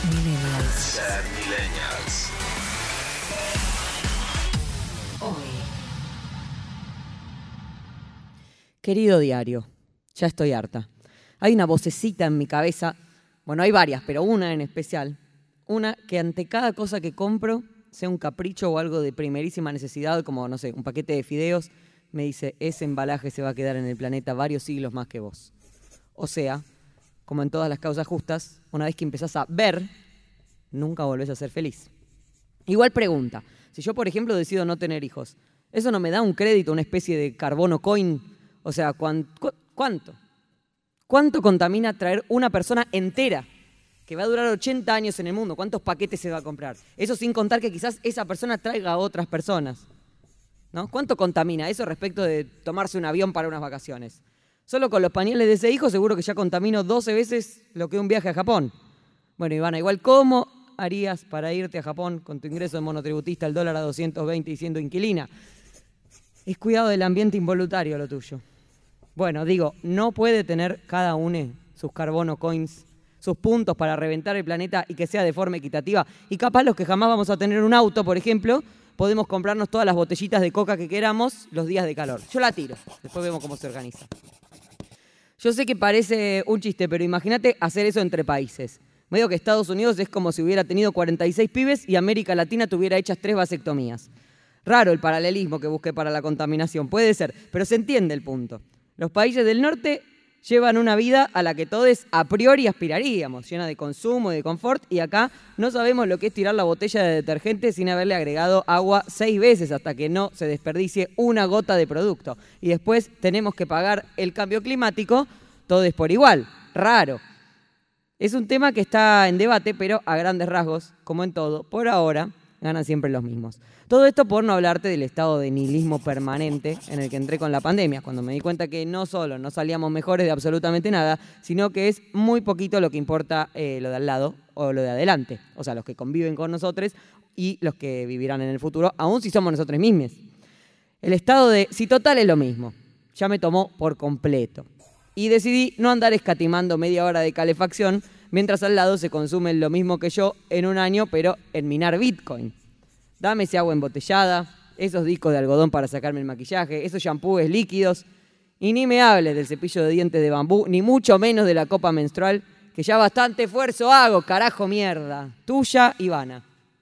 Millennials. Ser Millennials. Hoy. Querido diario, ya estoy harta. Hay una vocecita en mi cabeza, bueno, hay varias, pero una en especial. Una que ante cada cosa que compro, sea un capricho o algo de primerísima necesidad, como, no sé, un paquete de fideos, me dice, ese embalaje se va a quedar en el planeta varios siglos más que vos. O sea, como en todas las causas justas, una vez que empezás a ver, nunca volvés a ser feliz. Igual pregunta, si yo, por ejemplo, decido no tener hijos, ¿eso no me da un crédito, una especie de carbono coin? O sea, ¿cuánto? ¿Cuánto contamina traer una persona entera que va a durar 80 años en el mundo? ¿Cuántos paquetes se va a comprar? Eso sin contar que quizás esa persona traiga a otras personas, ¿no? ¿Cuánto contamina eso respecto de tomarse un avión para unas vacaciones? Solo con los pañales de ese hijo seguro que ya contamino 12 veces lo que un viaje a Japón. Bueno, Ivana, igual, ¿cómo harías para irte a Japón con tu ingreso de monotributista, el dólar a 220 y siendo inquilina? Es cuidado del ambiente involuntario lo tuyo. Bueno, digo, no puede tener cada uno sus carbono coins, sus puntos para reventar el planeta y que sea de forma equitativa. Y capaz los que jamás vamos a tener un auto, por ejemplo, podemos comprarnos todas las botellitas de coca que queramos los días de calor. Yo la tiro, después vemos cómo se organiza. Yo sé que parece un chiste, pero imagínate hacer eso entre países. Medio que Estados Unidos es como si hubiera tenido 46 pibes y América Latina tuviera hechas 3 vasectomías. Raro el paralelismo que busqué para la contaminación, puede ser, pero se entiende el punto. Los países del norte llevan una vida a la que todos a priori aspiraríamos, llena de consumo y de confort, y acá no sabemos lo que es tirar la botella de detergente sin haberle agregado agua 6 veces hasta que no se desperdicie una gota de producto. Y después tenemos que pagar el cambio climático, todo es por igual. Raro. Es un tema que está en debate, pero a grandes rasgos, como en todo, por ahora ganan siempre los mismos. Todo esto por no hablarte del estado de nihilismo permanente en el que entré con la pandemia, cuando me di cuenta que no solo no salíamos mejores de absolutamente nada, sino que es muy poquito lo que importa lo de al lado o lo de adelante. O sea, los que conviven con nosotros y los que vivirán en el futuro, aun si somos nosotros mismos. El estado de, si total es lo mismo, ya me tomó por completo. Y decidí no andar escatimando media hora de calefacción mientras al lado se consumen lo mismo que yo en un año, pero en minar Bitcoin. Dame ese agua embotellada, esos discos de algodón para sacarme el maquillaje, esos shampoos líquidos. Y ni me hables del cepillo de dientes de bambú, ni mucho menos de la copa menstrual, que ya bastante esfuerzo hago, carajo mierda. Tuya, Ivana.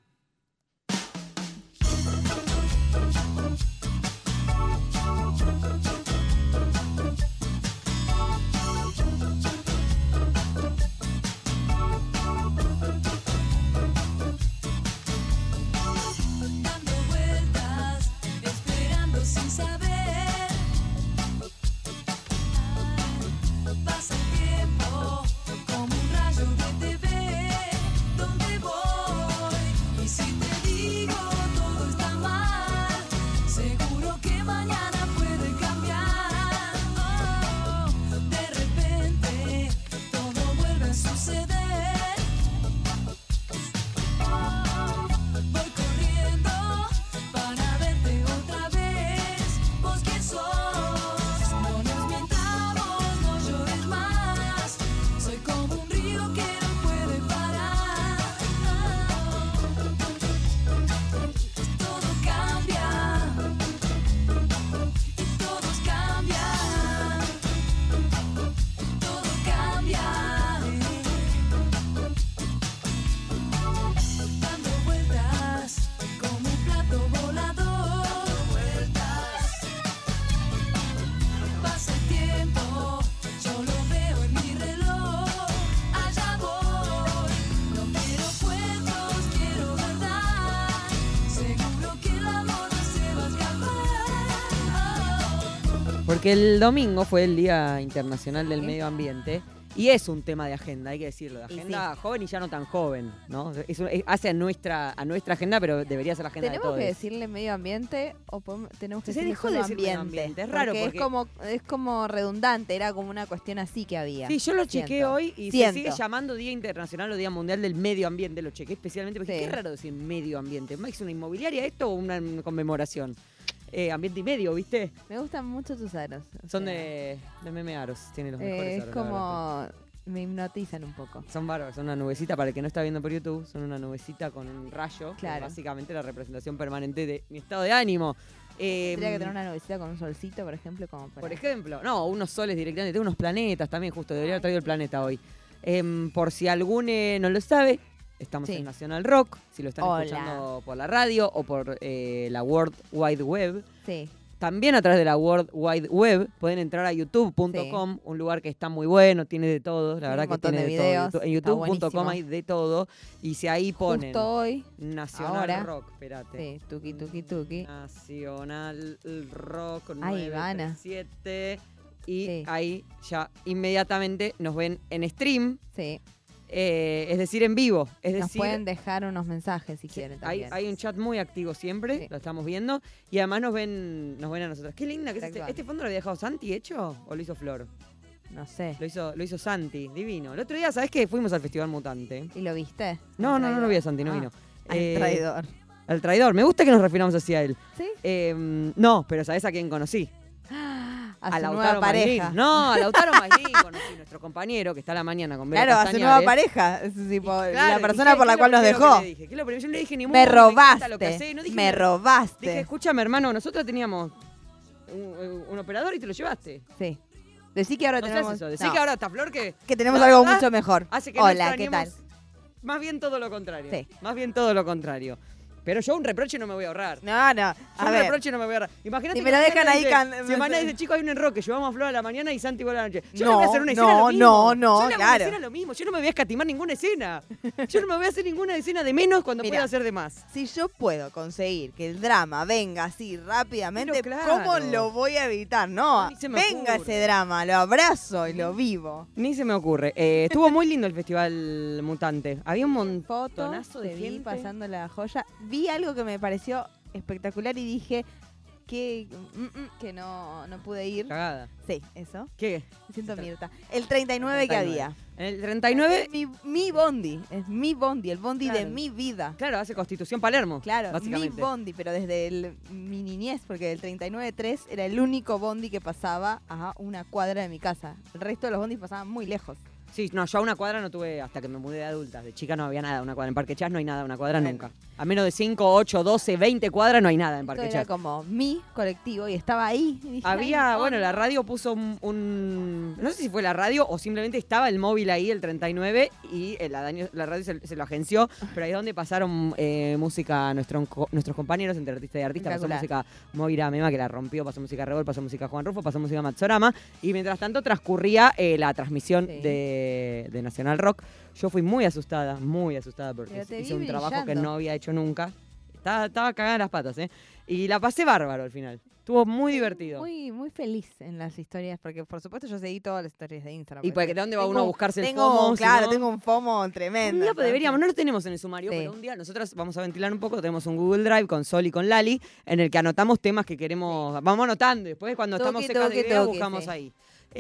Porque el domingo fue el Día Internacional del Medio Ambiente y es un tema de agenda, hay que decirlo, de agenda joven y ya no tan joven, ¿no? Hace a nuestra agenda, pero debería ser la agenda de todos. ¿Tenemos que decirle medio ambiente o tenemos que Se decirle dejó de decir medio ambiente, es raro porque es como redundante, era como una cuestión así que había. Sí, yo lo chequeé hoy y se sigue llamando Día Internacional o Día Mundial del Medio Ambiente, lo chequé especialmente porque qué raro decir medio ambiente. ¿Es una inmobiliaria esto o una conmemoración? Ambiente y medio, ¿viste? Me gustan mucho tus aros. Son de meme aros, tiene los mejores aros. Es como me hipnotizan un poco. Son bárbaros, son una nubecita, para el que no está viendo por YouTube, son una nubecita con un rayo, Claro. que es básicamente la representación permanente de mi estado de ánimo. Tendría que tener una nubecita con un solcito, por ejemplo, como para... Por ejemplo, no, unos soles directamente, tengo unos planetas también, justo, debería haber traído el planeta hoy. Por si alguno no lo sabe, estamos Sí. en Nacional Rock, si lo están Hola. escuchando por la radio o por la World Wide Web. Sí. También a través de la World Wide Web pueden entrar a youtube.com, un lugar que está muy bueno, tiene de todo, la verdad un que montón tiene de de videos, todo. En está youtube.com buenísimo. hay de todo y si ahí ponen Justo hoy, Nacional ahora. Rock, espérate. sí, tuki. Nacional Rock Ahí van. 937 y Sí. ahí ya inmediatamente nos ven en stream, Sí. es decir, en vivo. Es Nos decir, pueden dejar unos mensajes si sí, quieren hay, también. hay un chat muy activo siempre, Sí. lo estamos viendo y además nos ven a nosotros. Qué linda que es Tal cual. ¿Este fondo lo había dejado Santi hecho o lo hizo Flor? No sé. Lo hizo Santi, divino. El otro día, ¿sabés qué? Fuimos al Festival Mutante. ¿Y lo viste? No, Al no lo vi a Santi, no Ah, vino. al Eh, traidor. Al traidor. Me gusta que nos refiramos hacia él. ¿Sí? No, pero ¿sabés a quién conocí? A su nueva pareja. Maslin. No, a Lautaro Maslin conocí, nuestro compañero que está a la mañana con Vera Claro, a su nueva Castañares. pareja. Es tipo, Claro, la ¿y persona qué- por la qué cual lo nos primero dejó. que le dije? ¿Qué es lo primero? Yo no le dije ni Me encanta lo que robaste. hacés. No dije Me nada. robaste. Dije, escúchame, hermano, nosotros teníamos un operador y te lo llevaste. Sí. Decí que ahora No tenemos... seas eso. Decí no, que ahora está Flor que tenemos la algo verdad, mucho mejor. hace que no Hola, ¿qué tal? extrañemos. Más bien todo lo contrario. Sí. Más bien todo lo contrario. Pero yo un reproche no me voy a ahorrar. No. Yo A un ver. reproche no me voy a ahorrar. Imagínate Si que me lo mañana dejan ahí dice, si mañana dice, chicos, hay un enroque, llevamos a Flor a la mañana y Santi vuelve a la noche. Yo no, No, voy a hacer una escena no, lo mismo. no, Yo le hago una claro. escena lo mismo. Yo no me voy a escatimar ninguna escena. Yo no me voy a hacer ninguna escena de menos cuando Mira. pueda hacer de más. Si yo puedo conseguir que el drama venga así rápidamente, Pero claro. ¿cómo lo voy a evitar? No, Ni se me venga ocurre. ese drama, lo abrazo y lo vivo. Ni se me ocurre. Estuvo muy lindo el Festival Mutante. Había un Foto, montonazo de te vi gente. pasando la joya. Vi algo que me pareció espectacular y dije que no pude ir. Cagada. Sí, eso. ¿Qué? Me siento Mirta. El 39 que 39. había. En el 39, Es mi bondi, es mi bondi, el bondi de Claro. mi vida. claro, hace Constitución Palermo. Claro, mi básicamente. bondi, pero desde mi niñez, porque el 39-3 era el único bondi que pasaba a una cuadra de mi casa. El resto de los bondis pasaban muy lejos. Sí, no, yo a una cuadra no tuve hasta que me mudé de adulta. De chica no había nada, una cuadra. En Parque Chas no hay nada, una cuadra Bueno. nunca. A menos de 5, 8, 12, 20 cuadras no hay nada en Esto Parque era Chas. como mi colectivo y estaba ahí. Y dije, Había, "Ay, bueno, la no". radio puso no sé si fue la radio o simplemente estaba el móvil ahí, el 39, y la radio se lo agenció, pero ahí es donde pasaron música a nuestros compañeros entre artista y artista. Pasó Espectacular. música Moira Mema, que la rompió, pasó música Rebol, pasó música Juan Rufo, pasó música Matsorama, y mientras tanto transcurría la transmisión Sí. de Nacional Rock. Yo fui muy asustada porque Pero te hice vi un trabajo que brillando. no había hecho nunca. Estaba cagada en las patas, ¿eh? Y la pasé bárbaro al final. Estuvo muy divertido. Muy, muy feliz en las historias, porque por supuesto yo seguí todas las historias de Instagram. ¿Y porque de dónde va uno a buscarse el tengo, FOMO? Si Claro, no? tengo un FOMO Un tremendo. día entonces- deberíamos, no lo tenemos en el sumario, Sí. pero un día nosotros vamos a ventilar un poco, tenemos un Google Drive con Sol y con Lali, en el que anotamos temas que queremos, vamos anotando, después cuando estamos Tuki, secas de tuki, ideas tuki, buscamos sí. ahí.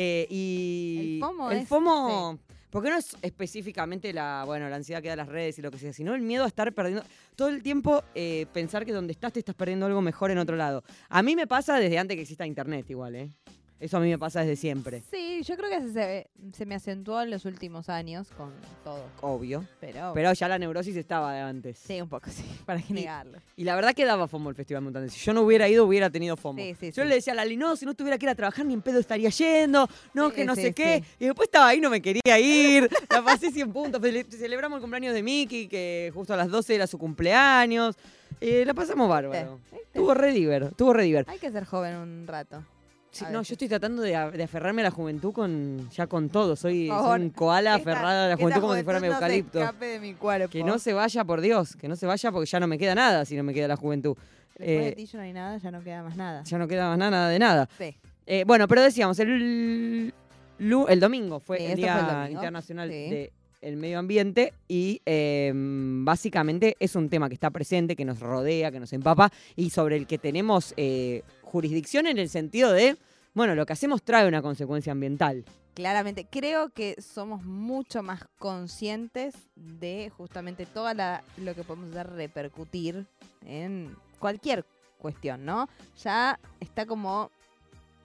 Y El FOMO es- porque no es específicamente la ansiedad que da las redes y lo que sea, sino el miedo a estar perdiendo, todo el tiempo pensar que donde estás te estás perdiendo algo mejor en otro lado. A mí me pasa desde antes que exista internet igual, ¿eh? Eso a mí me pasa desde siempre, Sí, yo creo que se me acentuó en los últimos años con todo. obvio. Pero, Pero ya la neurosis estaba de antes. sí, un poco, sí, para qué negarlo. Y la verdad que daba FOMO el Festival Mutante. Si yo no hubiera ido, hubiera tenido FOMO. Sí, sí, Yo sí. le decía a Lali, no, si no tuviera que ir a trabajar ni en pedo estaría yendo, no, Sí, que no sí, sé qué. sí. Y después estaba ahí, no me quería ir. La pasé 100 puntos. Celebramos el cumpleaños de Miki, que justo a las 12 era su cumpleaños. La pasamos bárbaro. ¿Viste? Estuvo re diver. Hay que ser joven un rato. Sí, A no, veces. yo estoy tratando de aferrarme a la juventud ya con todo. Soy Por favor, un koala Esta- aferrada a la que juventud esta como si fuera mi juventud eucalipto. No se escape de mi cuerpo. Que no se vaya, por Dios, que no se vaya porque ya no me queda nada si no me queda la juventud. Después de ti ya no hay nada, ya no queda más nada. Ya no queda más nada de nada. Sí. Bueno, pero decíamos, el domingo fue Sí, el esto Día fue el domingo. Internacional Sí. del Medio Ambiente y básicamente es un tema que está presente, que nos rodea, que nos empapa y sobre el que tenemos jurisdicción en el sentido de, bueno, lo que hacemos trae una consecuencia ambiental. Claramente, creo que somos mucho más conscientes de justamente lo que podemos hacer repercutir en cualquier cuestión, ¿no? Ya está como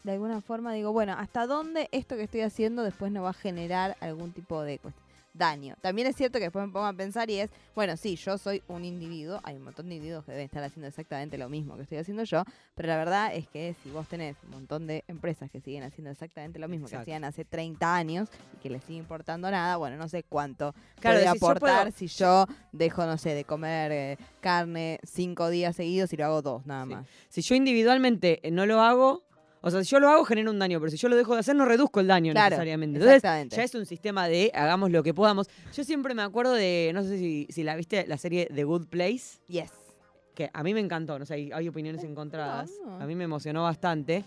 de alguna forma digo, bueno, ¿hasta dónde esto que estoy haciendo después no va a generar algún tipo de daño? También es cierto que después me pongo a pensar y es, bueno, sí, yo soy un individuo, hay un montón de individuos que deben estar haciendo exactamente lo mismo que estoy haciendo yo, pero la verdad es que si vos tenés un montón de empresas que siguen haciendo exactamente lo mismo Exacto. que hacían hace 30 años y que les sigue importando nada, bueno, no sé cuánto Claro, puede decís, yo aportar puedo- si yo dejo, no sé, de comer carne 5 días seguidos y lo hago 2 nada Sí. más. Si yo individualmente no lo hago, o sea, si yo lo hago genera un daño, pero si yo lo dejo de hacer no reduzco el daño Claro, necesariamente. Entonces, exactamente. ya es un sistema de hagamos lo que podamos. Yo siempre me acuerdo de, no sé si la viste, la serie The Good Place, Yes. que a mí me encantó, no sé, hay opiniones encontradas. no. A mí me emocionó bastante.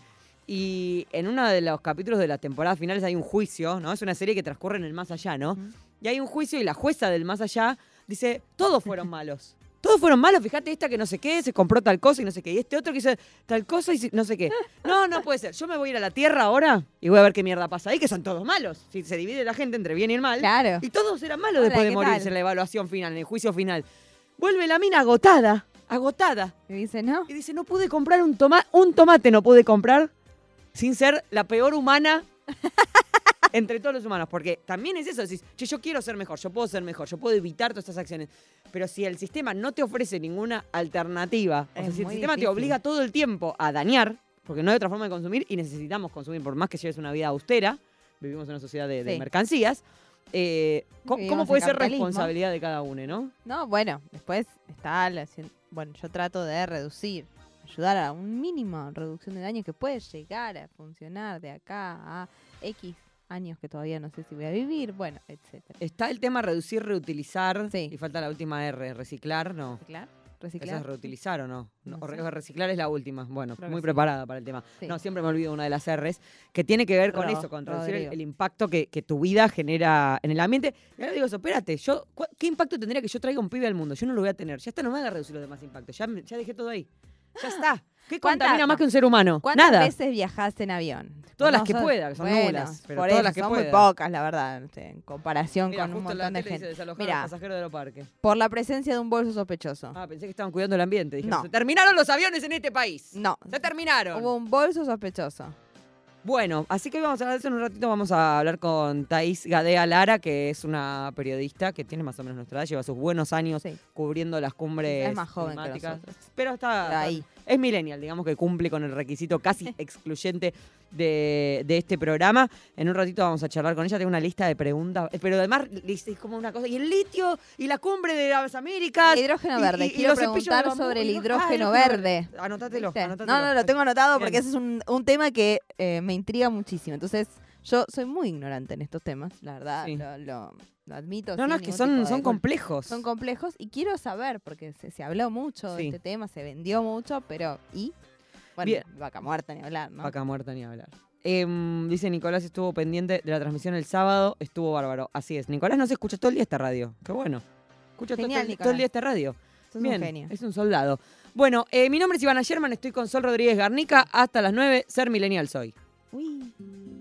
Y en uno de los capítulos de las temporadas finales hay un juicio, ¿no? Es una serie que transcurre en el más allá, ¿no? Ujú. Y hay un juicio y la jueza del más allá dice, todos fueron malos. Todos fueron malos, fíjate esta que no sé qué, se compró tal cosa y no sé qué. Y este otro que hizo tal cosa y no sé qué. No puede ser. Yo me voy a ir a la Tierra ahora y voy a ver qué mierda pasa ahí, que son todos malos. Si se divide la gente entre bien y el mal. Claro. Y todos eran malos Hola, después de ¿qué morirse tal? en la evaluación final, en el juicio final. Vuelve la mina agotada. Y dice, ¿no? Y dice, no pude comprar un tomate no pude comprar sin ser la peor humana entre todos los humanos. Porque también es eso, decís, che, yo quiero ser mejor, yo puedo ser mejor, yo puedo evitar todas estas acciones. Pero si el sistema no te ofrece ninguna alternativa, o sea, Es si el muy sistema te difícil. obliga todo el tiempo a dañar, porque no hay otra forma de consumir y necesitamos consumir, por más que lleves una vida austera, vivimos en una sociedad de Sí. mercancías, ¿cómo Vivimos puede en ser capitalismo. responsabilidad de cada uno, no? No, bueno, después está bueno, yo trato de reducir, ayudar a un mínimo reducción de daño que puede llegar a funcionar de acá a X años que todavía no sé si voy a vivir, bueno, etcétera. Está el tema reducir, reutilizar, Sí. y falta la última R, reciclar, no. ¿Reciclar? ¿Esa es ¿Reciclar? reutilizar o no? No O sé. reciclar es la última. Bueno, Creo que muy sí. preparada para el tema. Sí. No, siempre me olvido una de las R's, que tiene que ver con eso, con reducir Rodrigo. el impacto que tu vida genera en el ambiente. Y ahora digo eso, espérate, ¿qué impacto tendría que yo traiga un pibe al mundo? Yo no lo voy a tener. Ya está, no me haga reducir los demás impactos. Ya dejé todo ahí. Ya está. ¿Qué ¿Cuántas- contamina más que un ser humano? ¿Cuántas Nada. veces viajaste en avión? Todas las que Nosotros- pueda, que son bueno, nulas, pero por todas eso, las que son pueda. muy pocas, la verdad, en comparación Mira, con un justo en la montón de tele dice gente. desalojar a Mira, los pasajeros de Aeroparque. por la presencia de un bolso sospechoso. Ah, pensé que estaban cuidando el ambiente. Dijeron, No. se terminaron los aviones en este país. No, Se terminaron. hubo un bolso sospechoso. Bueno, así que hoy vamos a hablar de eso en un ratito. Vamos a hablar con Thaís Gadea Lara, que es una periodista que tiene más o menos nuestra edad, lleva sus buenos años Sí. cubriendo las cumbres Es más joven que climáticas. nosotros. Pero está Pero ahí. es millennial, digamos que cumple con el requisito casi excluyente de este programa. En un ratito vamos a charlar con ella, tengo una lista de preguntas, pero además es como una cosa, y el litio, y la cumbre de las Américas. El hidrógeno y- verde. y Quiero los cepillos de preguntar bambú, sobre el y- hidrógeno verde. Anótatelo, ¿Viste? anótatelo. No, lo tengo anotado porque Bien. ese es un tema que me intriga muchísimo. Entonces, yo soy muy ignorante en estos temas, la verdad, Sí. lo admito. No, sin no, es que ningún son tipo de culpa. complejos. Son complejos y quiero saber, porque se habló mucho de Sí. este tema, se vendió mucho, pero ¿y? Bueno, Bien. vaca muerta ni hablar, ¿no? Vaca muerta ni hablar. Dice Nicolás, estuvo pendiente de la transmisión el sábado, estuvo bárbaro. Así es. Nicolás no se escucha todo el día esta radio. Qué bueno. Escucha Genial, todo el Nicolás. día esta radio. Sos Bien, un genio. es un soldado. Bueno, mi nombre es Ivana Sherman, estoy con Sol Rodríguez Garnica. Hasta las 9, ser millennial soy. Uy.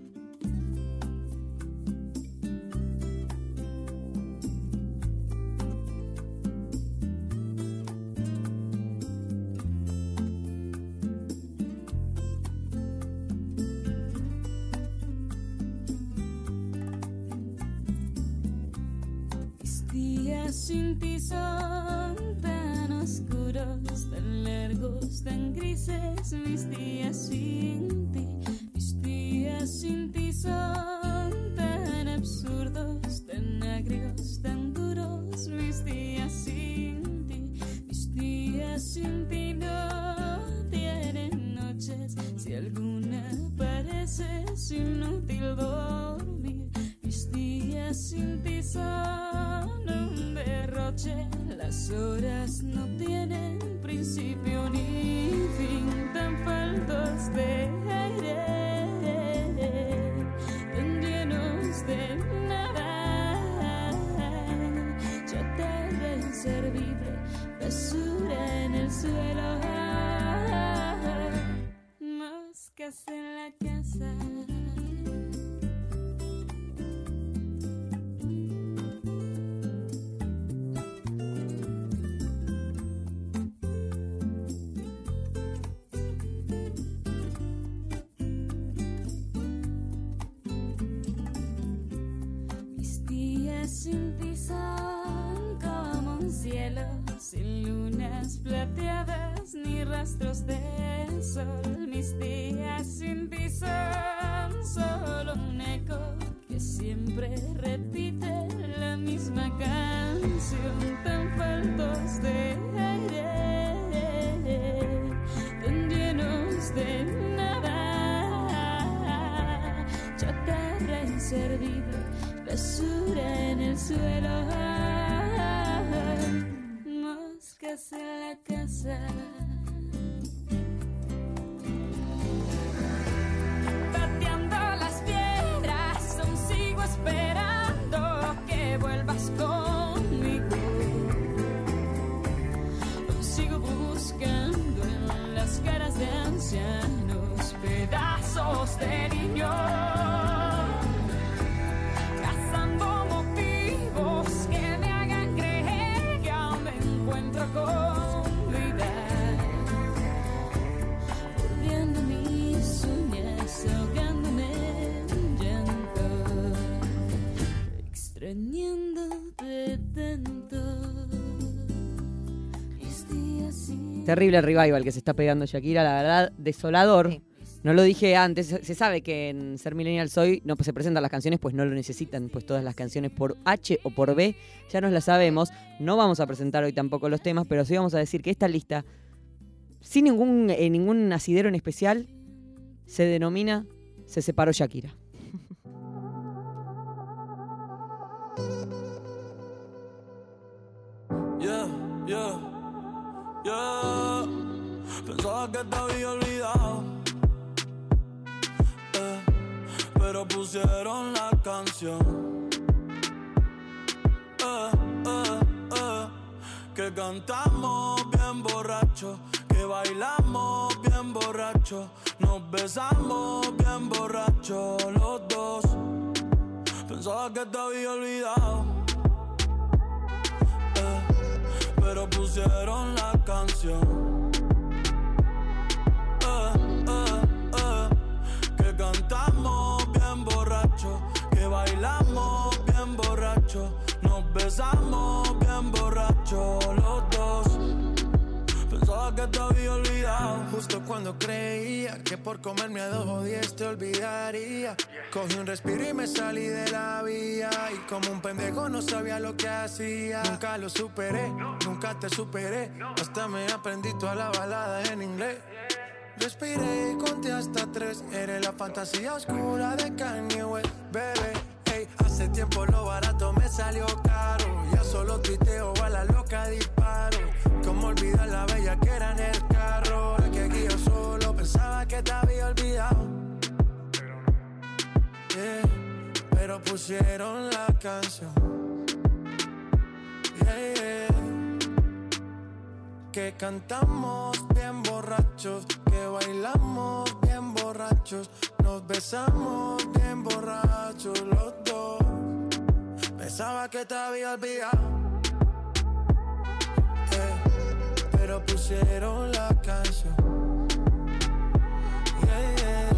Mis días sin ti son tan oscuros, tan largos, tan grises. Mis días sin ti, mis días sin ti son tan absurdos, tan agrios, tan duros. Mis días sin ti, mis días sin ti no tienen noches. Si alguna parece es inútil dormir. Mis días sin ti son un derroche. Las horas no tienen principio ni fin, tan faltos de aire, tan llenos de nada. Chatarra inservible, basura en el suelo, moscas en la casa. plateadas ni rastros de sol. Mis días sin ti son solo un eco que siempre repite la misma canción, tan faltos de aire, tan llenos de nada, chatarra inservible, basura en el suelo, moscas en la casa. Pateando las piedras, aún sigo esperando que vuelvas conmigo. Aún sigo buscando en las caras de ancianos pedazos de niños, cazando motivos que me hagan creer que aún me encuentro con vida, mordiendo mis uñas, ahogándome en llanto, extrañándote tanto. Mis días sin Terrible el revival que se está pegando Shakira, la verdad, desolador. Sí. No lo dije antes, se sabe que en Ser Millennial Soy no se presentan las canciones, pues no lo necesitan, pues todas las canciones por H o por B ya nos las sabemos. No vamos a presentar hoy tampoco los temas, pero sí vamos a decir que esta lista, sin ningún asidero en especial, se denomina Se separó Shakira. Pensaba que te había olvidado, pero pusieron la canción que cantamos bien borracho, que bailamos bien borracho, nos besamos bien borracho los dos. Pensaba que te había olvidado, pero pusieron la canción que cantamos bien borracho, que bailamos bien borracho, nos besamos bien borracho los dos. Pensaba que te había olvidado, justo cuando creía que por comerme a 2 o 10 te olvidaría. Cogí un respiro y me salí de la vía, y como un pendejo no sabía lo que hacía. Nunca lo superé, nunca te superé, hasta me aprendí todas las baladas en inglés. Respiré y conté hasta 3, eres la fantasía oscura de Kanye West, bebé. Hey, hace tiempo lo barato me salió caro, ya solo tuiteo a la loca disparo. Cómo olvidar la bella que era en el carro, la que aquí yo solo pensaba que te había olvidado. Yeah, pero pusieron la canción. Yeah, yeah. Que cantamos bien borrachos, que bailamos bien borrachos, nos besamos bien borrachos los dos. Pensaba que te había olvidado, pero pusieron la canción. Yeah, yeah.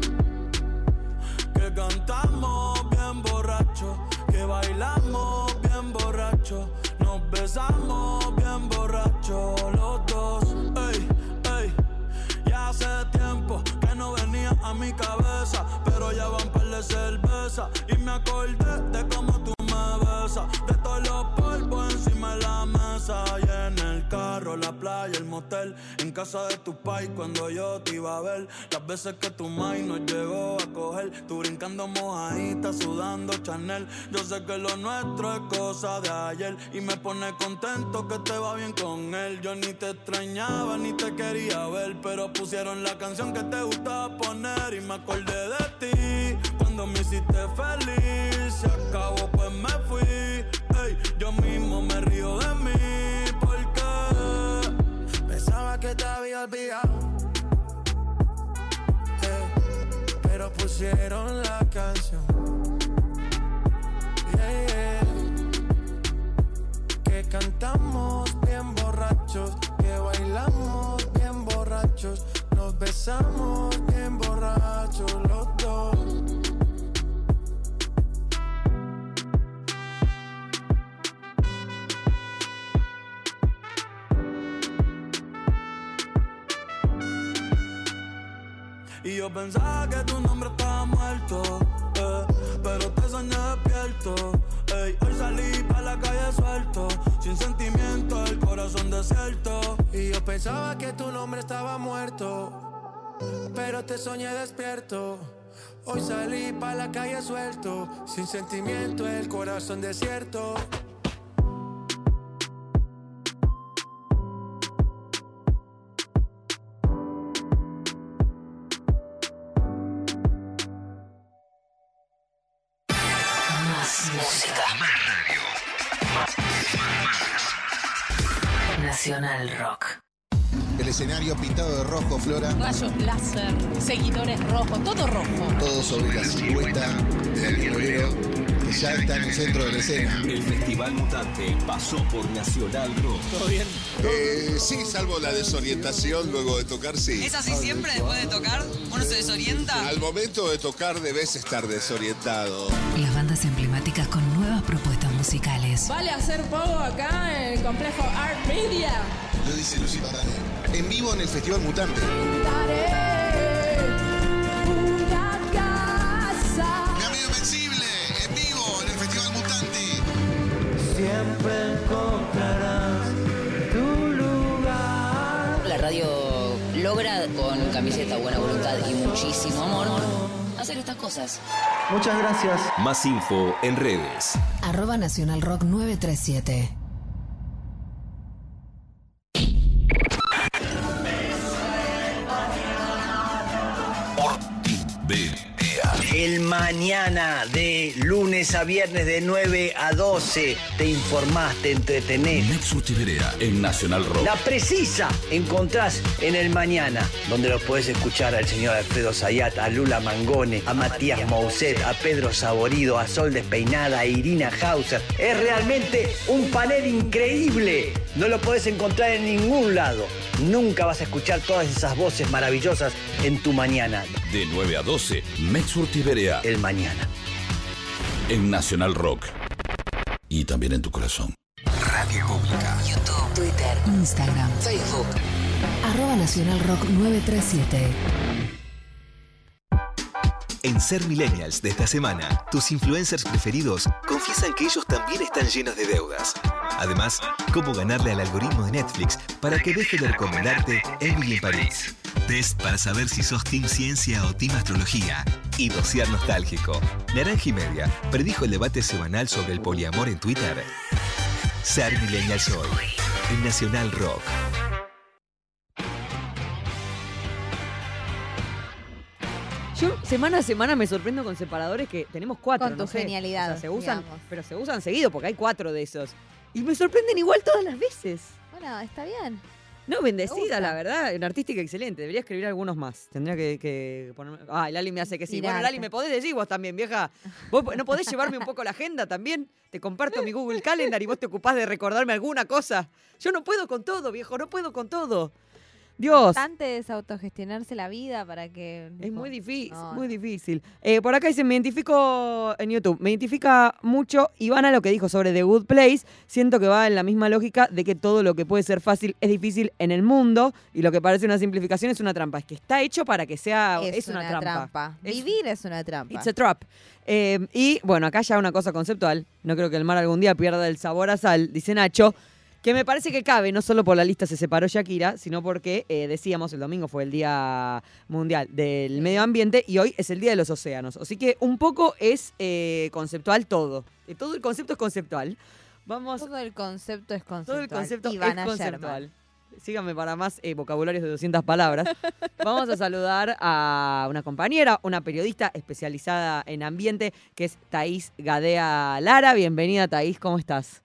que cantamos bien borracho, que bailamos bien borracho, nos besamos bien borracho los dos. Ey, ey, ya hace tiempo que no venía a mi cabeza, pero ya van par de cerveza y me acordé de cómo tú me besas, de todos los polvos encima de la mesa, y en el carro, la playa, el motel, en casa de tu pai cuando yo te iba a ver, las veces que tu mai nos llegó a coger, tú brincando mojadita, sudando Chanel. Yo sé que lo nuestro es cosa de ayer y me pone contento que te va bien con él. Yo ni te extrañaba ni te quería ver, pero pusieron la canción que te gustaba poner y me acordé de ti cuando me hiciste feliz. Se acabó pues me fui, ey, yo mismo me río de mí porque pensaba que te había olvidado, pero pusieron la canción. Yeah, yeah. Que cantamos bien borrachos, que bailamos bien borrachos, nos besamos bien borrachos los dos. yo pensaba que tu nombre estaba muerto, pero te soñé despierto. Ey, hoy salí pa' la calle suelto, sin sentimiento, el corazón desierto. Y yo pensaba que tu nombre estaba muerto, pero te soñé despierto. Hoy salí pa' la calle suelto, sin sentimiento, el corazón desierto. Más música. Más radio. Nacional Rock. El escenario pintado de rojo, Flora. Rayos láser, seguidores rojos, todo rojo. Todo sobre la silueta del violero que ya está en el centro de la escena. El Festival Mutante pasó por Nacional Rock. ¿Todo bien? Sí, salvo la desorientación luego de tocar, sí. ¿Es así siempre después de tocar? ¿Uno se desorienta? Al momento de tocar debes estar desorientado. Las bandas emblemáticas con nuevas propuestas musicales. ¿Vale hacer poco acá en el complejo Art Media? Lo dice Lucy Parané. En vivo en el Festival Mutante. Mi amigo Invencible, en vivo en el Festival Mutante. Siempre encontrarás tu lugar. La radio logra, con camiseta, buena voluntad y muchísimo amor, hacer estas cosas. Muchas gracias. Más info en redes. @Nacional Rock 937. El mañana de lunes a viernes de 9 a 12 te informás, te entretenés. Nexus Tiberea en Nacional Rock. La precisa encontrás en el mañana, donde lo podés escuchar al señor Alfredo Zayat, a Lula Mangone, a Matías Mousset, a Pedro Saborido, a Sol Despeinada, a Irina Hauser. Es realmente un panel increíble. No lo podés encontrar en ningún lado. Nunca vas a escuchar todas esas voces maravillosas en tu mañana. De 9 a 12, Nexus Tiberea El mañana. en Nacional Rock. Y también en tu corazón. Radio Pública. YouTube, Twitter, Instagram, Facebook. @Nacional Rock 937. En Ser Millennials de esta semana, tus influencers preferidos confiesan que ellos también están llenos de deudas. Además, cómo ganarle al algoritmo de Netflix para que deje de recomendarte Emily en París. Test para saber si sos Team Ciencia o Team Astrología. Y dossier nostálgico. Naranja y Media predijo el debate semanal sobre el poliamor en Twitter. Ser Millennials hoy, en Nacional Rock. Yo semana a semana me sorprendo con separadores que tenemos 4. Con tu genialidad, O sea, se usan, digamos. pero se usan seguido porque hay 4 de esos. Y me sorprenden igual todas las veces. Bueno, está bien. No, Me bendecida, gusta. la verdad. Una artística excelente. Debería escribir algunos más. Tendría que ponerme. Ah, Lali me hace que sí. Tirarte. Bueno, Lali, ¿me podés decir vos también, vieja? ¿Vos no podés llevarme un poco la agenda también? Te comparto mi Google Calendar y vos te ocupás de recordarme alguna cosa. Yo no puedo con todo, viejo. No puedo con todo. Dios. Bastante es autogestionarse la vida para que... Es muy difícil, No, muy no. difícil. Por acá dice, me identifico en YouTube, me identifica mucho Ivana lo que dijo sobre The Good Place. Siento que va en la misma lógica de que todo lo que puede ser fácil es difícil en el mundo y lo que parece una simplificación es una trampa. Es que está hecho para que sea... Es una una trampa. trampa. Es- Vivir es una trampa. It's a trap. Y bueno, acá ya una cosa conceptual. No creo que el mar algún día pierda el sabor a sal, dice Nacho. Que me parece que cabe, no solo por la lista se separó Shakira, sino porque, decíamos, el domingo fue el Día Mundial del Medio Ambiente y hoy es el Día de los Océanos. Así que un poco es conceptual todo. Todo el concepto es conceptual. Vamos, Todo el concepto es conceptual. todo el concepto Ivana es conceptual. Sherman. Síganme para más vocabularios de 200 palabras. Vamos a saludar a una compañera, una periodista especializada en ambiente, que es Thaís Gadea Lara. Bienvenida, Thaís, ¿cómo estás?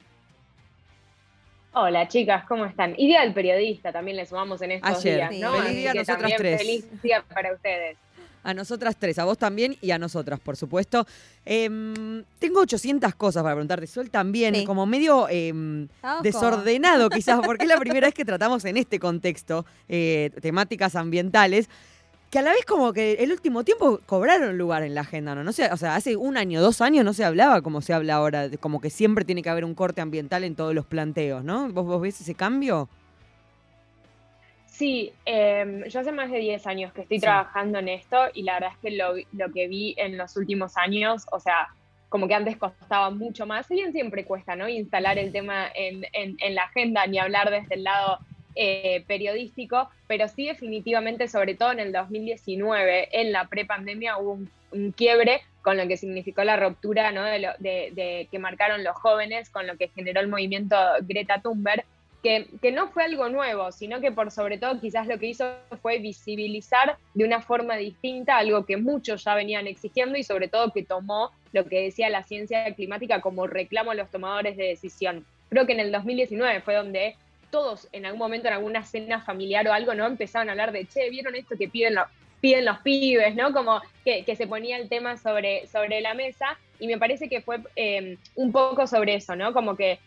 Hola chicas, ¿cómo están? Y Día del Periodista también le sumamos en estos Ayer. días, ¿no? Feliz Así día a que nosotras también tres. Feliz día para ustedes. A nosotras tres, a vos también y a nosotras, por supuesto. Tengo 800 cosas para preguntarte. Sol también, Sí. como medio Vamos desordenado quizás, porque es la primera vez que tratamos en este contexto temáticas ambientales, que a la vez como que el último tiempo cobraron lugar en la agenda, ¿no? No sé, o sea, hace 1 año, 2 años no se hablaba como se habla ahora, como que siempre tiene que haber un corte ambiental en todos los planteos, ¿no? ¿Vos ves ese cambio? Sí, yo hace más de 10 años que estoy trabajando en esto y la verdad es que lo que vi en los últimos años, o sea, como que antes costaba mucho más, y bien siempre cuesta, ¿no? Instalar el tema en la agenda, ni hablar desde el lado periodístico, pero sí definitivamente, sobre todo en el 2019, en la prepandemia, hubo un quiebre con lo que significó la ruptura, ¿no? de que marcaron los jóvenes, con lo que generó el movimiento Greta Thunberg, que no fue algo nuevo, sino que por sobre todo quizás lo que hizo fue visibilizar de una forma distinta algo que muchos ya venían exigiendo y sobre todo que tomó lo que decía la ciencia climática como reclamo a los tomadores de decisión. Creo que en el 2019 fue donde todos en algún momento en alguna cena familiar o algo, ¿no? Empezaban a hablar de, che, ¿vieron esto que piden los pibes, ¿no? Como que se ponía el tema sobre la mesa, y me parece que fue un poco sobre eso, ¿no? Como que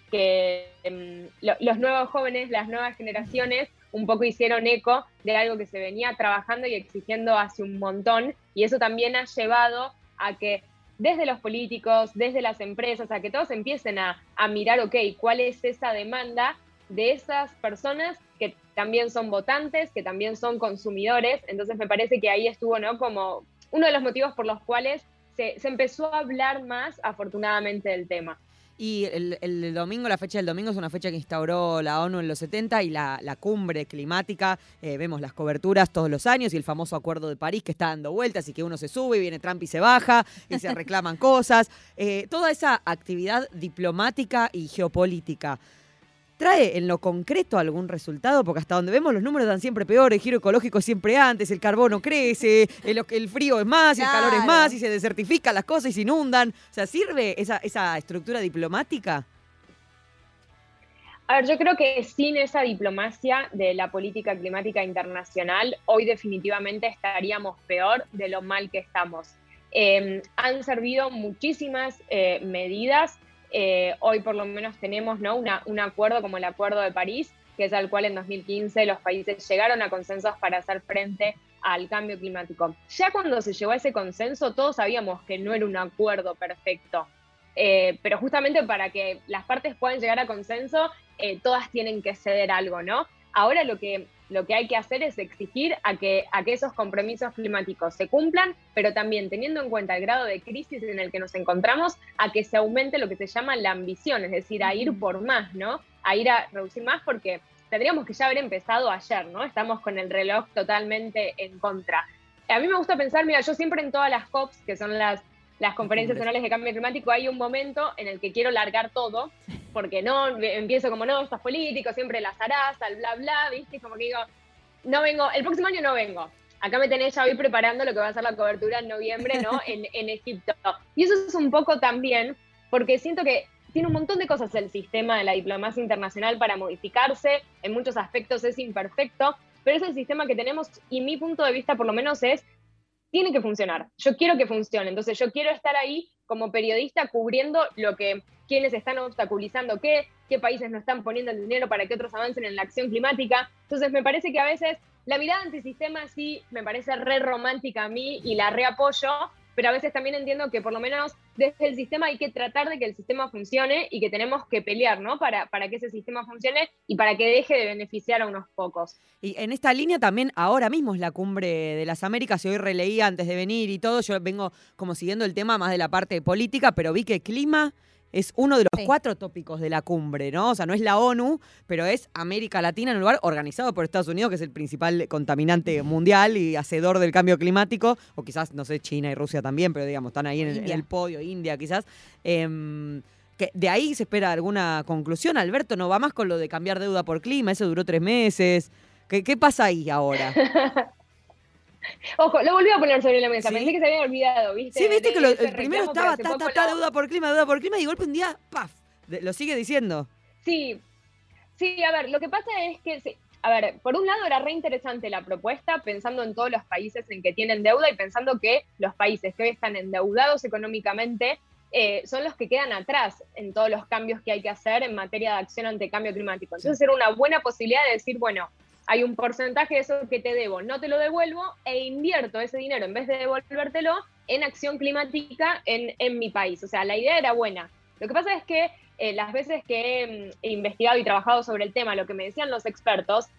los nuevos jóvenes, las nuevas generaciones, un poco hicieron eco de algo que se venía trabajando y exigiendo hace un montón, y eso también ha llevado a que desde los políticos, desde las empresas, a que todos empiecen a mirar, ok, ¿cuál es esa demanda de esas personas que también son votantes, que también son consumidores? Entonces me parece que ahí estuvo, ¿no? Como uno de los motivos por los cuales se empezó a hablar más, afortunadamente, del tema. Y el domingo, la fecha del domingo es una fecha que instauró la ONU en los 70 y la cumbre climática, vemos las coberturas todos los años y el famoso Acuerdo de París que está dando vueltas y que uno se sube y viene Trump y se baja y se reclaman cosas. Toda esa actividad diplomática y geopolítica, ¿trae en lo concreto algún resultado? Porque hasta donde vemos los números dan siempre peor, el giro ecológico siempre antes, el carbono crece, el frío es más, claro, el calor es más, y se desertifican las cosas y se inundan. O sea, ¿sirve esa estructura diplomática? A ver, yo creo que sin esa diplomacia de la política climática internacional, hoy definitivamente estaríamos peor de lo mal que estamos. Han servido muchísimas medidas. Hoy por lo menos tenemos, ¿no? un acuerdo como el Acuerdo de París, que es al cual en 2015 los países llegaron a consensos para hacer frente al cambio climático. Ya cuando se llegó a ese consenso, todos sabíamos que no era un acuerdo perfecto, pero justamente para que las partes puedan llegar a consenso, todas tienen que ceder algo, ¿no? Ahora lo que hay que hacer es exigir a que esos compromisos climáticos se cumplan, pero también teniendo en cuenta el grado de crisis en el que nos encontramos, a que se aumente lo que se llama la ambición, es decir, a ir por más, ¿no? A ir a reducir más, porque tendríamos que ya haber empezado ayer, ¿no? Estamos con el reloj totalmente en contra. A mí me gusta pensar, mira, yo siempre en todas las COPs, que son las conferencias anuales de cambio climático, hay un momento en el que quiero largar todo, porque no, empiezo como, no, estos políticos, siempre las harás, al bla bla, ¿viste? Como que digo, no vengo, el próximo año no vengo. Acá me tenés ya hoy preparando lo que va a ser la cobertura en noviembre, ¿no? en Egipto. Y eso es un poco también, porque siento que tiene un montón de cosas el sistema de la diplomacia internacional para modificarse, en muchos aspectos es imperfecto, pero es el sistema que tenemos y mi punto de vista por lo menos es, tiene que funcionar. Yo quiero que funcione, entonces yo quiero estar ahí como periodista cubriendo lo que quienes están obstaculizando qué países no están poniendo el dinero para que otros avancen en la acción climática. Entonces me parece que a veces la mirada antisistema sí me parece re romántica a mí y la reapoyo, pero a veces también entiendo que por lo menos desde el sistema hay que tratar de que el sistema funcione y que tenemos que pelear, ¿no? Para que ese sistema funcione y para que deje de beneficiar a unos pocos. Y en esta línea también ahora mismo es la Cumbre de las Américas, y hoy releí antes de venir y todo, yo vengo como siguiendo el tema más de la parte política, pero vi que clima es uno de los 4 tópicos de la cumbre, ¿no? O sea, no es la ONU, pero es América Latina en un lugar organizado por Estados Unidos, que es el principal contaminante mundial y hacedor del cambio climático, o quizás, no sé, China y Rusia también, pero digamos, están ahí en el podio, India quizás. Que de ahí se espera alguna conclusión. Alberto, ¿no va más con lo de cambiar deuda por clima? Eso duró 3 meses. ¿Qué pasa ahí ahora? Ojo, lo volví a poner sobre la mesa. ¿Sí? Pensé que se había olvidado, ¿viste? Sí, viste que el primero estaba deuda por clima, y de golpe un día, ¡paf! Lo sigue diciendo. Sí, a ver, lo que pasa es que, sí, a ver, por un lado era re interesante la propuesta, pensando en todos los países en que tienen deuda y pensando que los países que hoy están endeudados económicamente son los que quedan atrás en todos los cambios que hay que hacer en materia de acción ante el cambio climático. Entonces era una buena posibilidad de decir, bueno, hay un porcentaje de eso que te debo, no te lo devuelvo e invierto ese dinero, en vez de devolvértelo, en acción climática en mi país. O sea, la idea era buena. Lo que pasa es que las veces que he investigado y trabajado sobre el tema, lo que me decían los expertos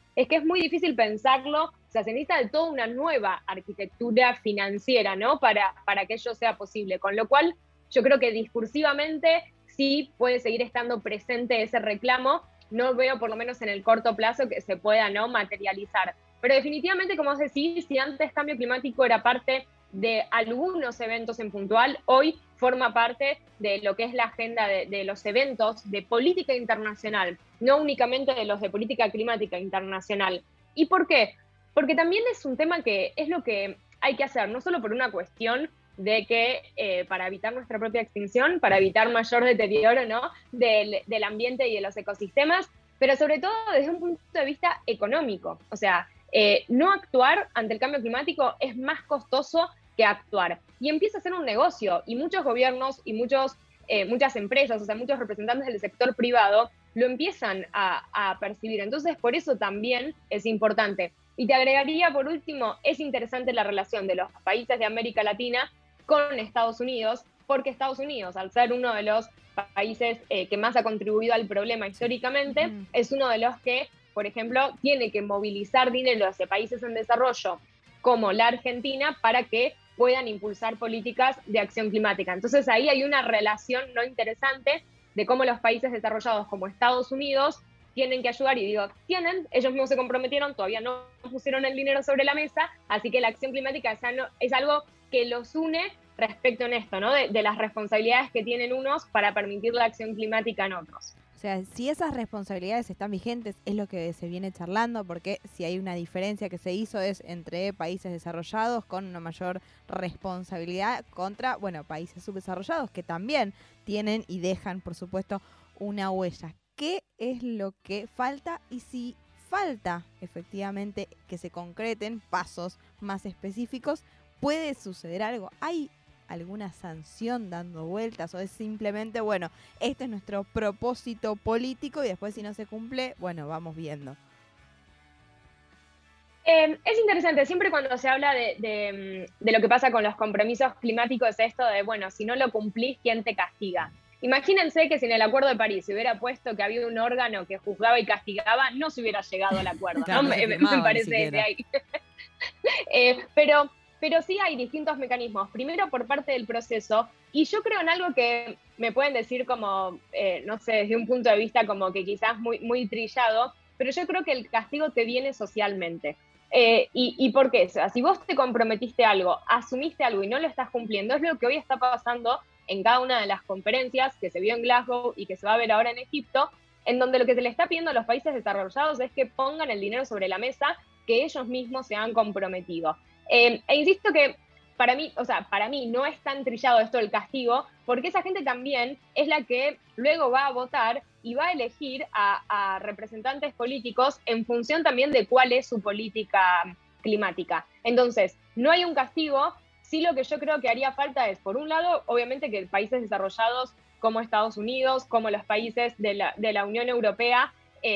es que es muy difícil pensarlo, o sea, se necesita de toda una nueva arquitectura financiera, ¿no? Para que ello sea posible, con lo cual yo creo que discursivamente sí puede seguir estando presente ese reclamo, no veo por lo menos en el corto plazo que se pueda no materializar. Pero definitivamente, como vos decís, si antes cambio climático era parte de algunos eventos en puntual, hoy forma parte de lo que es la agenda de los eventos de política internacional, no únicamente de los de política climática internacional. ¿Y por qué? Porque también es un tema que es lo que hay que hacer, no solo por una cuestión de que para evitar nuestra propia extinción, para evitar mayor deterioro, ¿no? del ambiente y de los ecosistemas, pero sobre todo desde un punto de vista económico. O sea, no actuar ante el cambio climático es más costoso que actuar. Y empieza a ser un negocio, y muchos gobiernos y muchas empresas, o sea, muchos representantes del sector privado lo empiezan a percibir. Entonces, por eso también es importante. Y te agregaría, por último, es interesante la relación de los países de América Latina con Estados Unidos, porque Estados Unidos, al ser uno de los países que más ha contribuido al problema históricamente, es uno de los que, por ejemplo, tiene que movilizar dinero hacia países en desarrollo como la Argentina para que puedan impulsar políticas de acción climática. Entonces ahí hay una relación no interesante de cómo los países desarrollados como Estados Unidos tienen que ayudar, y digo, ellos mismos se comprometieron, todavía no pusieron el dinero sobre la mesa, así que la acción climática es algo que los une respecto en esto, ¿no? De las responsabilidades que tienen unos para permitir la acción climática en otros. O sea, si esas responsabilidades están vigentes, es lo que se viene charlando, porque si hay una diferencia que se hizo es entre países desarrollados con una mayor responsabilidad contra, bueno, países subdesarrollados que también tienen y dejan, por supuesto, una huella. ¿Qué es lo que falta? Y si falta efectivamente que se concreten pasos más específicos, ¿puede suceder algo? ¿Hay alguna sanción dando vueltas o es simplemente, bueno, este es nuestro propósito político y después si no se cumple, bueno, vamos viendo? Es interesante, siempre cuando se habla de lo que pasa con los compromisos climáticos, esto de, bueno, si no lo cumplís, ¿quién te castiga? Imagínense que si en el Acuerdo de París se hubiera puesto que había un órgano que juzgaba y castigaba, no se hubiera llegado al acuerdo, claro, ¿no? no me parece desde ahí. Pero sí hay distintos mecanismos. Primero por parte del proceso, y yo creo en algo que me pueden decir como, no sé, desde un punto de vista como que quizás muy trillado, pero yo creo que el castigo te viene socialmente. ¿Y por qué? O sea, si vos te comprometiste algo, asumiste algo y no lo estás cumpliendo, es lo que hoy está pasando en cada una de las conferencias que se vio en Glasgow y que se va a ver ahora en Egipto, en donde lo que se le está pidiendo a los países desarrollados es que pongan el dinero sobre la mesa que ellos mismos se han comprometido. E insisto que para mí no es tan trillado esto del castigo, porque esa gente también es la que luego va a votar y va a elegir a representantes políticos en función también de cuál es su política climática. Entonces, no hay un castigo. Sí, lo que yo creo que haría falta es, por un lado, obviamente que países desarrollados como Estados Unidos, como los países de la Unión Europea,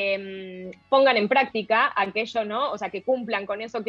pongan en práctica aquello, ¿no? O sea, que cumplan con eso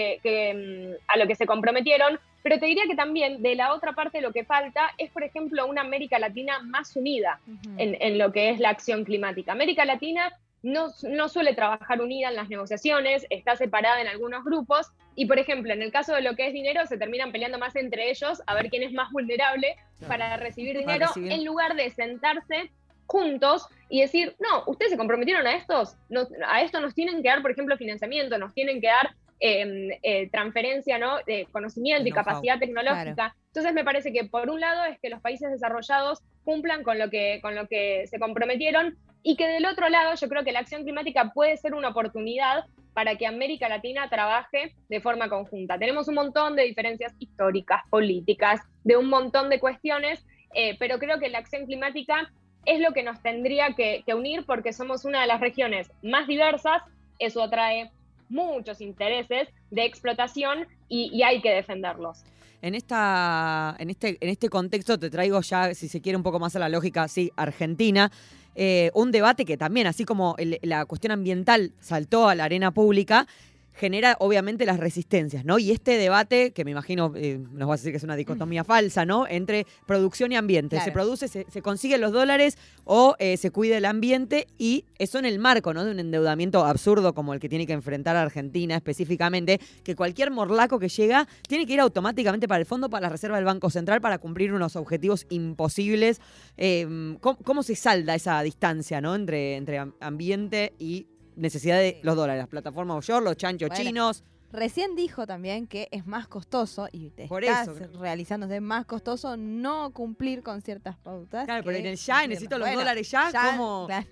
a lo que se comprometieron. Pero te diría que también, de la otra parte, lo que falta es, por ejemplo, una América Latina más unida en lo que es la acción climática. América Latina no suele trabajar unida en las negociaciones, está separada en algunos grupos, y por ejemplo, en el caso de lo que es dinero, se terminan peleando más entre ellos a ver quién es más vulnerable para recibir dinero, en lugar de sentarse juntos y decir, no, ustedes se comprometieron a esto nos tienen que dar, por ejemplo, financiamiento, nos tienen que dar transferencia, ¿no? De conocimiento y capacidad tecnológica. Claro. Entonces me parece que por un lado es que los países desarrollados cumplan con lo que se comprometieron, y que del otro lado yo creo que la acción climática puede ser una oportunidad para que América Latina trabaje de forma conjunta. Tenemos un montón de diferencias históricas, políticas, de un montón de cuestiones, pero creo que la acción climática es lo que nos tendría que unir, porque somos una de las regiones más diversas. Eso atrae muchos intereses de explotación y hay que defenderlos. En este contexto te traigo ya, si se quiere, un poco más a la lógica, sí, Argentina. Un debate que también, así como la cuestión ambiental saltó a la arena pública, genera obviamente las resistencias, ¿no? Y este debate, que me imagino, nos vas a decir que es una dicotomía falsa, ¿no? Entre producción y ambiente. Claro. Se produce, se consiguen los dólares o se cuida el ambiente, y eso en el marco, ¿no? De un endeudamiento absurdo como el que tiene que enfrentar Argentina específicamente, que cualquier morlaco que llega tiene que ir automáticamente para el fondo, para la reserva del Banco Central, para cumplir unos objetivos imposibles. ¿Cómo se salda esa distancia, ¿no? Entre ambiente y necesidad de los dólares, las plataformas offshore, los chanchos chinos? Recién dijo también que es más costoso, y te Por estás eso. realizándose más costoso no cumplir con ciertas pautas. Claro, pero en el ya, necesito los dólares ya, ¿cómo? Claro.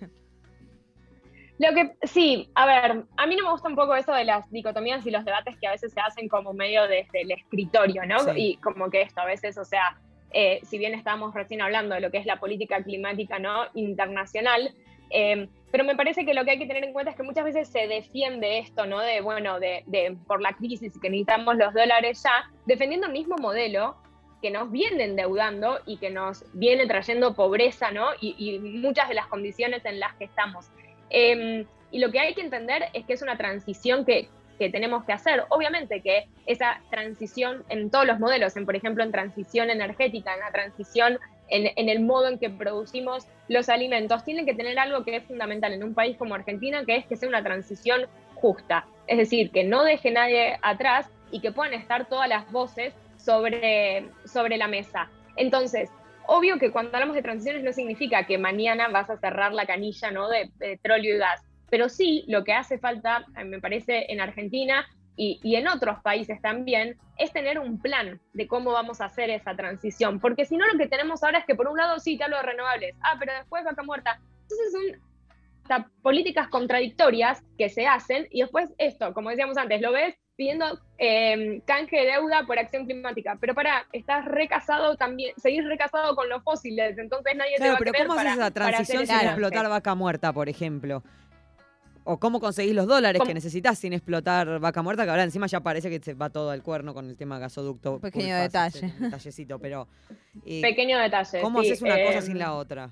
Sí, a ver, a mí no me gusta un poco eso de las dicotomías y los debates que a veces se hacen como medio desde el escritorio, ¿no? Sí. Y como que esto a veces, o sea, si bien estábamos recién hablando de lo que es la política climática, ¿no? Internacional, pero me parece que lo que hay que tener en cuenta es que muchas veces se defiende esto, ¿no? Por la crisis, que necesitamos los dólares ya, defendiendo el mismo modelo que nos viene endeudando y que nos viene trayendo pobreza, ¿no? Y muchas de las condiciones en las que estamos. Y lo que hay que entender es que es una transición que tenemos que hacer. Obviamente que esa transición en todos los modelos, por ejemplo, en transición energética, en la transición en el modo en que producimos los alimentos, tienen que tener algo que es fundamental en un país como Argentina, que es que sea una transición justa. Es decir, que no deje nadie atrás y que puedan estar todas las voces sobre la mesa. Entonces, obvio que cuando hablamos de transiciones no significa que mañana vas a cerrar la canilla, ¿no? de petróleo y gas, pero sí lo que hace falta, me parece, en Argentina y en otros países también, es tener un plan de cómo vamos a hacer esa transición, porque si no lo que tenemos ahora es que por un lado sí te hablo de renovables, pero después vaca muerta. Entonces son políticas contradictorias que se hacen, y después esto, como decíamos antes, lo ves pidiendo canje de deuda por acción climática, pero estás recasado también, seguís recasado con los fósiles, entonces nadie te va a querer. Pero ¿cómo haces esa transición sin explotar vaca muerta, por ejemplo? ¿O cómo conseguís los dólares que necesitas sin explotar vaca muerta? Que ahora encima ya parece que se va todo al cuerno con el tema gasoducto. Pequeño detalle. Detallecito, pero... pequeño detalle. ¿Cómo haces una cosa sin la otra?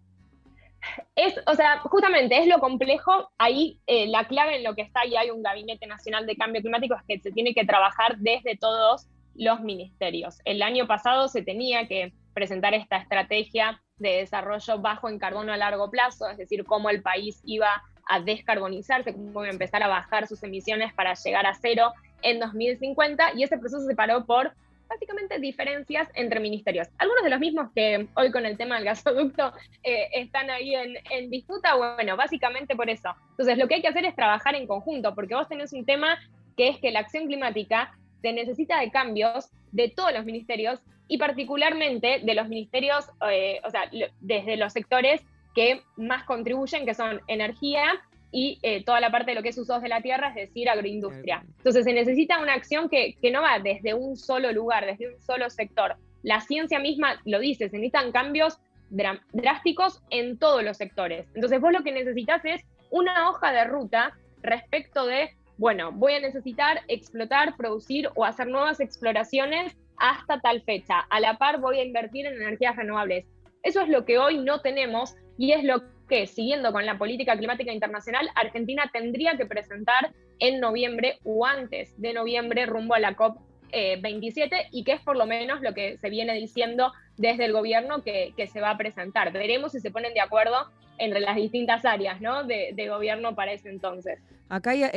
Justamente es lo complejo. Ahí la clave en lo que está, y hay un Gabinete Nacional de Cambio Climático, es que se tiene que trabajar desde todos los ministerios. El año pasado se tenía que presentar esta estrategia de desarrollo bajo en carbono a largo plazo, es decir, cómo el país iba a descarbonizarse, cómo iba a empezar a bajar sus emisiones para llegar a cero en 2050, y ese proceso se paró por básicamente diferencias entre ministerios. Algunos de los mismos que hoy con el tema del gasoducto están ahí en disputa, bueno, básicamente por eso. Entonces, lo que hay que hacer es trabajar en conjunto, porque vos tenés un tema que es que la acción climática se necesita de cambios de todos los ministerios, y particularmente de los ministerios, desde los sectores que más contribuyen, que son energía y toda la parte de lo que es usos de la tierra, es decir, agroindustria. Entonces se necesita una acción que no va desde un solo lugar, desde un solo sector. La ciencia misma lo dice, se necesitan cambios drásticos en todos los sectores. Entonces vos lo que necesitas es una hoja de ruta respecto de, bueno, voy a necesitar explotar, producir o hacer nuevas exploraciones hasta tal fecha. A la par voy a invertir en energías renovables. Eso es lo que hoy no tenemos, y es lo que, siguiendo con la política climática internacional, Argentina tendría que presentar en noviembre o antes de noviembre rumbo a la COP27, y que es por lo menos lo que se viene diciendo desde el gobierno que se va a presentar. Veremos si se ponen de acuerdo entre las distintas áreas, ¿no? de gobierno para ese entonces. Acá hay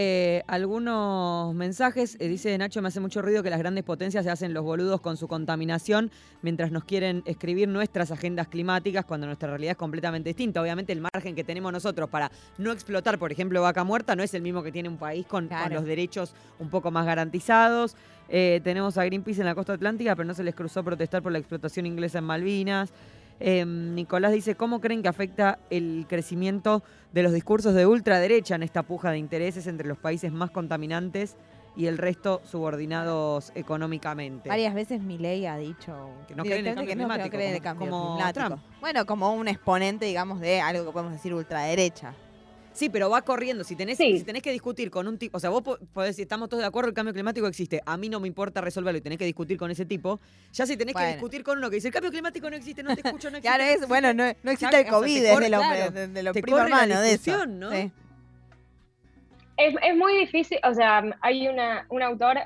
algunos mensajes. Dice Nacho, me hace mucho ruido que las grandes potencias se hacen los boludos con su contaminación mientras nos quieren escribir nuestras agendas climáticas, cuando nuestra realidad es completamente distinta. Obviamente el margen que tenemos nosotros para no explotar, por ejemplo, vaca muerta, no es el mismo que tiene un país con los derechos un poco más garantizados. Tenemos a Greenpeace en la costa atlántica, pero no se les cruzó protestar por la explotación inglesa en Malvinas. Nicolás dice, ¿cómo creen que afecta el crecimiento de los discursos de ultraderecha en esta puja de intereses entre los países más contaminantes y el resto subordinados económicamente? Varias veces Milei ha dicho que no cree en el cambio climático, cree en el cambio como climático. Trump. Bueno, como un exponente, digamos, de algo que podemos decir ultraderecha. Sí, pero va corriendo. Si tenés que discutir con un tipo, o sea, vos podés decir, estamos todos de acuerdo, el cambio climático existe, a mí no me importa resolverlo, y tenés que discutir con ese tipo. Ya si tenés que discutir con uno que dice, el cambio climático no existe, no te escucho, no existe. Claro, no existe el COVID, es de lo primo hermano de eso. ¿No? Sí. Es muy difícil, o sea, hay un autor,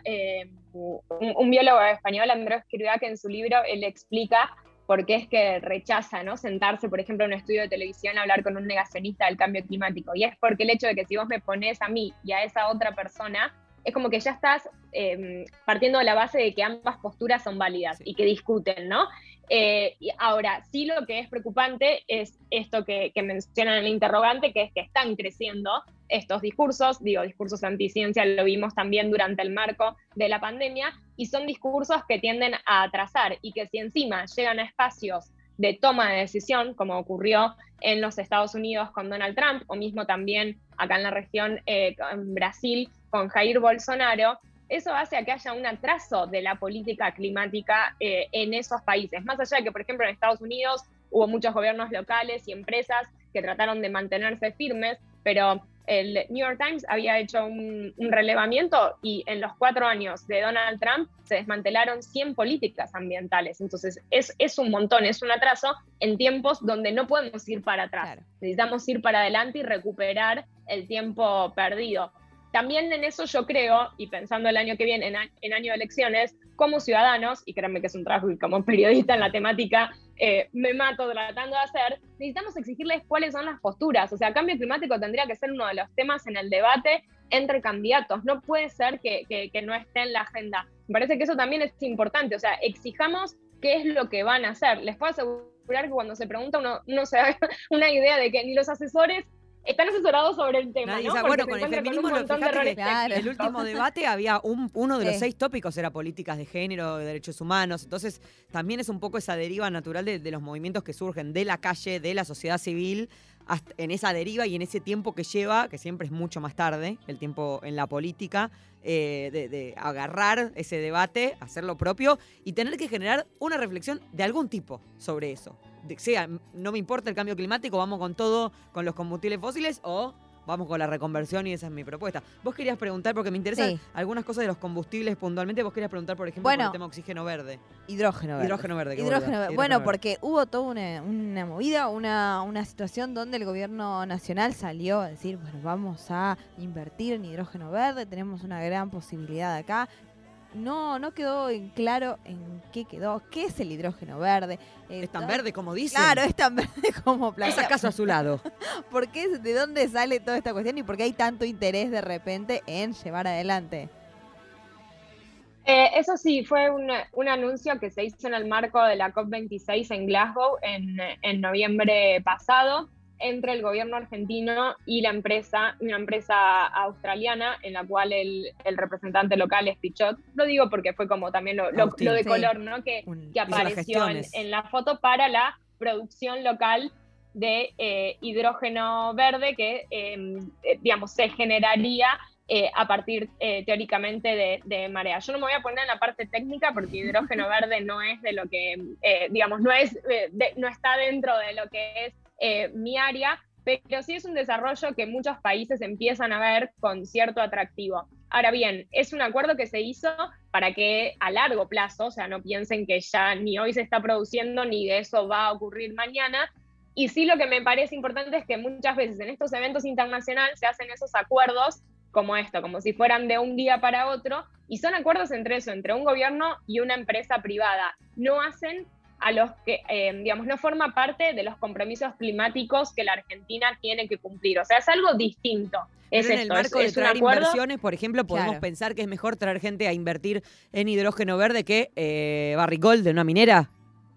un biólogo español, Andrés Escrivá, que en su libro él explica por qué es que rechaza, ¿no?, sentarse, por ejemplo, en un estudio de televisión a hablar con un negacionista del cambio climático. Y es porque el hecho de que si vos me pones a mí y a esa otra persona, es como que ya estás partiendo de la base de que ambas posturas son válidas y que discuten, ¿no? Y ahora, sí, lo que es preocupante es esto que mencionan en el interrogante, que es que están creciendo estos discursos, discursos anticiencia, lo vimos también durante el marco de la pandemia, y son discursos que tienden a atrasar y que si encima llegan a espacios de toma de decisión, como ocurrió en los Estados Unidos con Donald Trump, o mismo también acá en la región, en Brasil, con Jair Bolsonaro, eso hace a que haya un atraso de la política climática en esos países. Más allá de que, por ejemplo, en Estados Unidos hubo muchos gobiernos locales y empresas que trataron de mantenerse firmes, pero el New York Times había hecho un relevamiento y en los 4 años de Donald Trump se desmantelaron 100 políticas ambientales. Entonces es un montón, es un atraso en tiempos donde no podemos ir para atrás. Claro. Necesitamos ir para adelante y recuperar el tiempo perdido. También en eso yo creo, y pensando el año que viene, en año de elecciones, como ciudadanos, y créanme que es un trabajo que como periodista en la temática me mato tratando de hacer, necesitamos exigirles cuáles son las posturas. O sea, cambio climático tendría que ser uno de los temas en el debate entre candidatos. No puede ser que no esté en la agenda. Me parece que eso también es importante. O sea, exijamos qué es lo que van a hacer. Les puedo asegurar que cuando se pregunta uno se da una idea de que ni los asesores están asesorados sobre el tema. Nadie, ¿no? Bueno, con el feminismo, el último debate había uno de los 6 tópicos era políticas de género, de derechos humanos. Entonces, también es un poco esa deriva natural de los movimientos que surgen de la calle, de la sociedad civil, hasta en esa deriva y en ese tiempo que lleva, que siempre es mucho más tarde, el tiempo en la política, de agarrar ese debate, hacer lo propio y tener que generar una reflexión de algún tipo sobre eso. Sea, no me importa el cambio climático, vamos con todo, con los combustibles fósiles, o vamos con la reconversión, y esa es mi propuesta. Vos querías preguntar, porque me interesan algunas cosas de los combustibles puntualmente, vos querías preguntar, por ejemplo, por el tema oxígeno verde. Hidrógeno verde. Bueno, porque hubo toda una movida, una situación donde el gobierno nacional salió a decir, bueno, vamos a invertir en hidrógeno verde, tenemos una gran posibilidad acá. No quedó en claro en qué quedó. ¿Qué es el hidrógeno verde? ¿Es tan verde como dicen? Claro, es tan verde como plantea. ¿Es acaso azulado? ¿Por qué? ¿De dónde sale toda esta cuestión y por qué hay tanto interés de repente en llevar adelante? Eso sí, fue un anuncio que se hizo en el marco de la COP26 en Glasgow en noviembre pasado, entre el gobierno argentino y una empresa australiana, en la cual el representante local es Pichot. Lo digo porque fue como también lo de color, ¿no?, que apareció en la foto para la producción local de hidrógeno verde que, digamos, se generaría a partir, teóricamente, de marea. Yo no me voy a poner en la parte técnica porque hidrógeno verde no es de lo que, digamos, no está dentro de lo que es mi área, pero sí es un desarrollo que muchos países empiezan a ver con cierto atractivo. Ahora bien, es un acuerdo que se hizo para que a largo plazo, o sea, no piensen que ya ni hoy se está produciendo ni de eso va a ocurrir mañana. Y sí, lo que me parece importante es que muchas veces en estos eventos internacionales se hacen esos acuerdos como esto, como si fueran de un día para otro, y son acuerdos entre un gobierno y una empresa privada. No hacen a los que, digamos, no forma parte de los compromisos climáticos que la Argentina tiene que cumplir. O sea, es algo distinto. Pero en el marco de traer inversiones, por ejemplo, podemos pensar que es mejor traer gente a invertir en hidrógeno verde que barricol de una minera.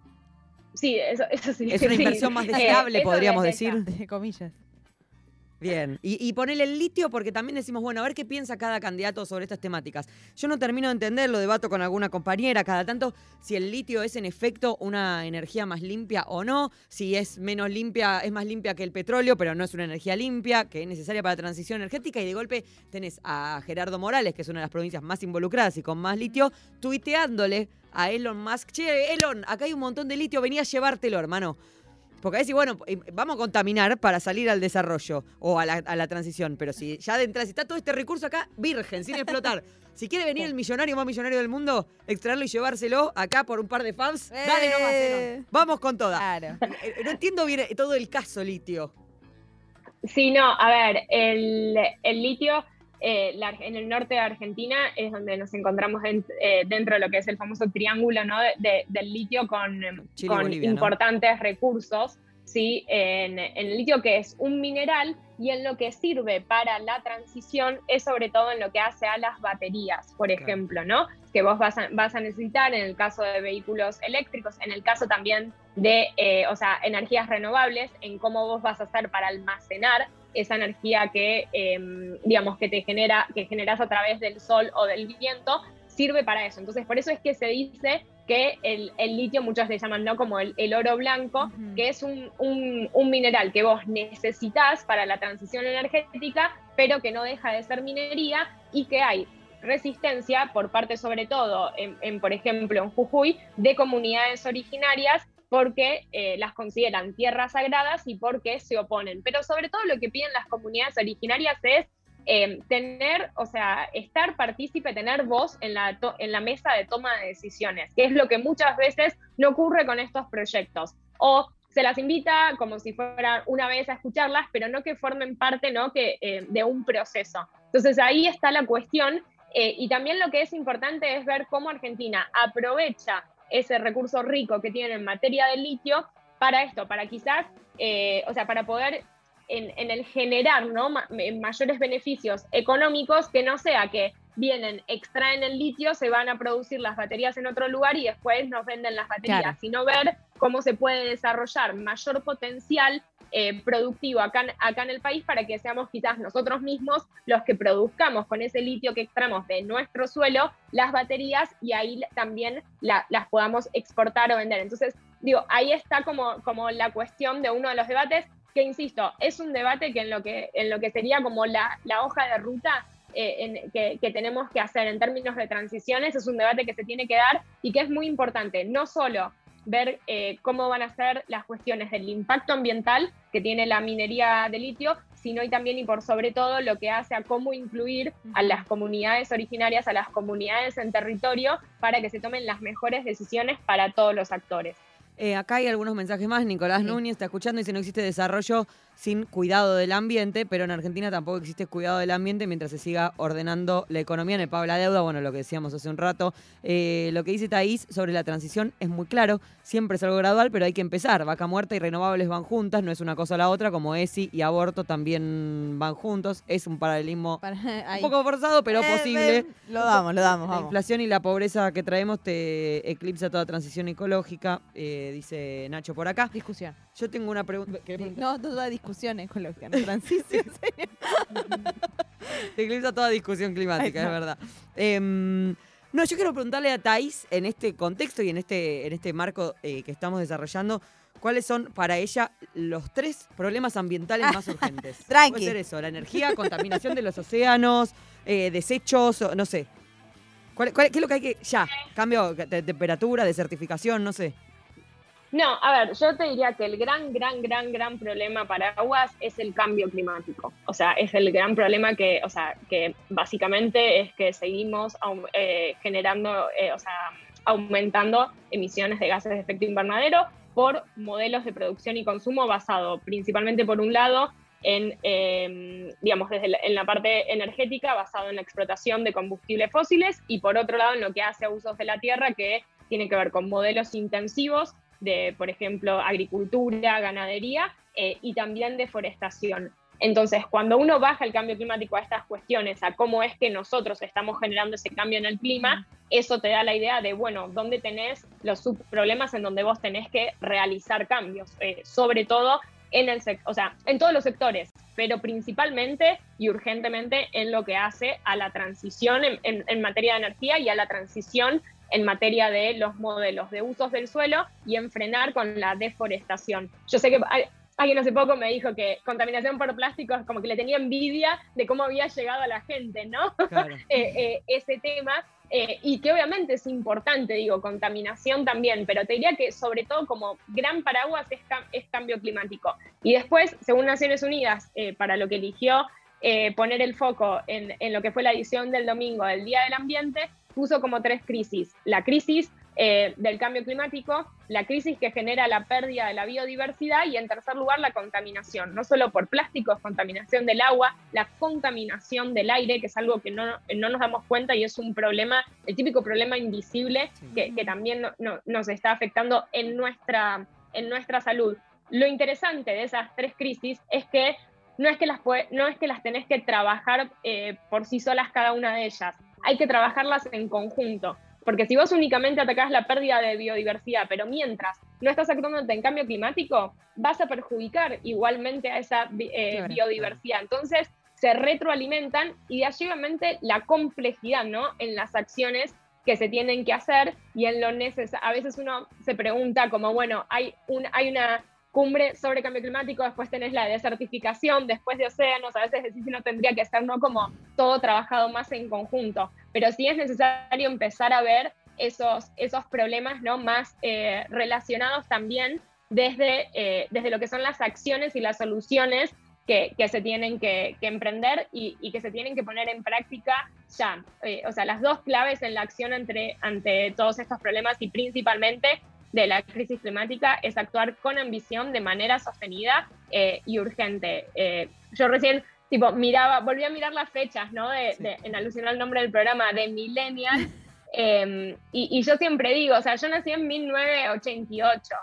Sí, eso sí. Es una inversión más deseable, podríamos decir. Entre comillas. Bien, y ponele el litio porque también decimos, bueno, a ver qué piensa cada candidato sobre estas temáticas. Yo no termino de entender, lo debato con alguna compañera cada tanto, si el litio es en efecto una energía más limpia o no, si es menos limpia, es más limpia que el petróleo, pero no es una energía limpia, que es necesaria para la transición energética, y de golpe tenés a Gerardo Morales, que es una de las provincias más involucradas y con más litio, tuiteándole a Elon Musk, che, Elon, acá hay un montón de litio, vení a llevártelo, hermano. Porque a veces, bueno, vamos a contaminar para salir al desarrollo o a la transición, pero si ya de entrada, si está todo este recurso acá, virgen, sin explotar. Si quiere venir el millonario más millonario del mundo, extraerlo y llevárselo acá por un par de fabs, dale nomás, Elon. Vamos con toda. Claro. No entiendo bien todo el caso litio. Sí, no, a ver, el litio en el norte de Argentina es donde nos encontramos dentro de lo que es el famoso triángulo, ¿no? del litio con Bolivia, importantes recursos, ¿sí? En el litio, que es un mineral, y en lo que sirve para la transición es sobre todo en lo que hace a las baterías, por ejemplo, ¿no? Que vos vas a necesitar en el caso de vehículos eléctricos, en el caso también de energías renovables, en cómo vos vas a hacer para almacenar esa energía que generas a través del sol o del viento, sirve para eso. Entonces, por eso es que se dice que el litio, muchos le llaman, ¿no?, como el oro blanco, que es un mineral que vos necesitas para la transición energética, pero que no deja de ser minería, y que hay resistencia por parte, sobre todo, por ejemplo, en Jujuy, de comunidades originarias, porque las consideran tierras sagradas y porque se oponen. Pero sobre todo lo que piden las comunidades originarias es estar partícipe, tener voz en la mesa de toma de decisiones, que es lo que muchas veces no ocurre con estos proyectos. O se las invita como si fuera una vez a escucharlas, pero no que formen parte, ¿no?, de un proceso. Entonces ahí está la cuestión, y también lo que es importante es ver cómo Argentina aprovecha ese recurso rico que tiene en materia de litio para esto, para quizás, para poder en el generar, ¿no?, mayores beneficios económicos, que no sea que vienen, extraen el litio, se van a producir las baterías en otro lugar y después nos venden las baterías, claro, sino ver cómo se puede desarrollar mayor potencial productivo acá en el país, para que seamos quizás nosotros mismos los que produzcamos con ese litio que extraemos de nuestro suelo las baterías, y ahí también las podamos exportar o vender. Entonces, ahí está como la cuestión de uno de los debates, que insisto, es un debate que en lo que sería como la hoja de ruta que tenemos que hacer en términos de transiciones, es un debate que se tiene que dar, y que es muy importante, no solo ver cómo van a ser las cuestiones del impacto ambiental que tiene la minería de litio, sino y también y por sobre todo lo que hace a cómo incluir a las comunidades originarias, a las comunidades en territorio, para que se tomen las mejores decisiones para todos los actores. Acá hay algunos mensajes más. Nicolás Núñez está escuchando y dice: no existe desarrollo sin cuidado del ambiente, pero en Argentina tampoco existe cuidado del ambiente mientras se siga ordenando la economía. En el pago de la deuda, bueno, lo que decíamos hace un rato. Lo que dice Thaís sobre la transición es muy claro, siempre es algo gradual, pero hay que empezar. Vaca muerta y renovables van juntas, no es una cosa o la otra, como ESI y aborto también van juntos. Es un paralelismo un poco forzado, pero posible. Lo damos, La inflación y la pobreza que traemos te eclipsa toda transición ecológica, dice Nacho por acá. Discusión. Yo tengo una pregunta. No, toda discusión ecológica, no transición. Te eclipsa toda discusión climática, es verdad. No, yo quiero preguntarle a Thaís, en este contexto y en este marco que estamos desarrollando, ¿cuáles son para ella los 3 problemas ambientales más urgentes? Tranqui. Puede ser eso: la energía, contaminación de los océanos, desechos, no sé. ¿Qué es lo que hay que...? Ya, cambio de temperatura, de certificación, no sé. No, a ver, yo te diría que el gran problema para aguas es el cambio climático. O sea, es el gran problema que básicamente es que seguimos aumentando emisiones de gases de efecto invernadero por modelos de producción y consumo basado principalmente, por un lado, en la parte energética, basado en la explotación de combustibles fósiles, y por otro lado en lo que hace a usos de la tierra, que tiene que ver con modelos intensivos de, por ejemplo, agricultura, ganadería y también deforestación. Entonces, cuando uno baja el cambio climático a estas cuestiones, a cómo es que nosotros estamos generando ese cambio en el clima, eso te da la idea de, bueno, dónde tenés los subproblemas en donde vos tenés que realizar cambios, sobre todo en todos los sectores, pero principalmente y urgentemente en lo que hace a la transición en materia de energía, y a la transición en materia de los modelos de usos del suelo, y en frenar con la deforestación. Yo sé que alguien hace poco me dijo que contaminación por plástico es como que le tenía envidia de cómo había llegado a la gente, ¿no? Claro. Ese tema, y que obviamente es importante, contaminación también, pero te diría que sobre todo como gran paraguas es cambio climático. Y después, según Naciones Unidas, para lo que eligió poner el foco en lo que fue la edición del domingo del Día del Ambiente, puso como 3 crisis: la crisis del cambio climático, la crisis que genera la pérdida de la biodiversidad y, en tercer lugar, la contaminación, no solo por plásticos, contaminación del agua, la contaminación del aire, que es algo que no nos damos cuenta y es un problema, el típico problema invisible que también nos está afectando en nuestra salud. Lo interesante de esas tres crisis es que no es que las tenés que trabajar por sí solas cada una de ellas, hay que trabajarlas en conjunto. Porque si vos únicamente atacás la pérdida de biodiversidad, pero mientras no estás actuando en cambio climático, vas a perjudicar igualmente a esa biodiversidad. Entonces, se retroalimentan y de allí obviamente la complejidad, ¿no?, en las acciones que se tienen que hacer y en lo necesario. A veces uno se pregunta como, bueno, hay una cumbre sobre cambio climático, después tenés la desertificación, después de océanos, a veces decís si no tendría que ser, ¿no?, como todo trabajado más en conjunto. Pero sí es necesario empezar a ver esos problemas, ¿no?, más relacionados también desde lo que son las acciones y las soluciones que se tienen que emprender y que se tienen que poner en práctica ya. O sea, las dos claves en la acción ante todos estos problemas y principalmente de la crisis climática es actuar con ambición de manera sostenida y urgente. Yo recién volví a mirar las fechas, ¿no?, en alusión al nombre del programa, de Millennial, y yo siempre digo, o sea, yo nací en 1988,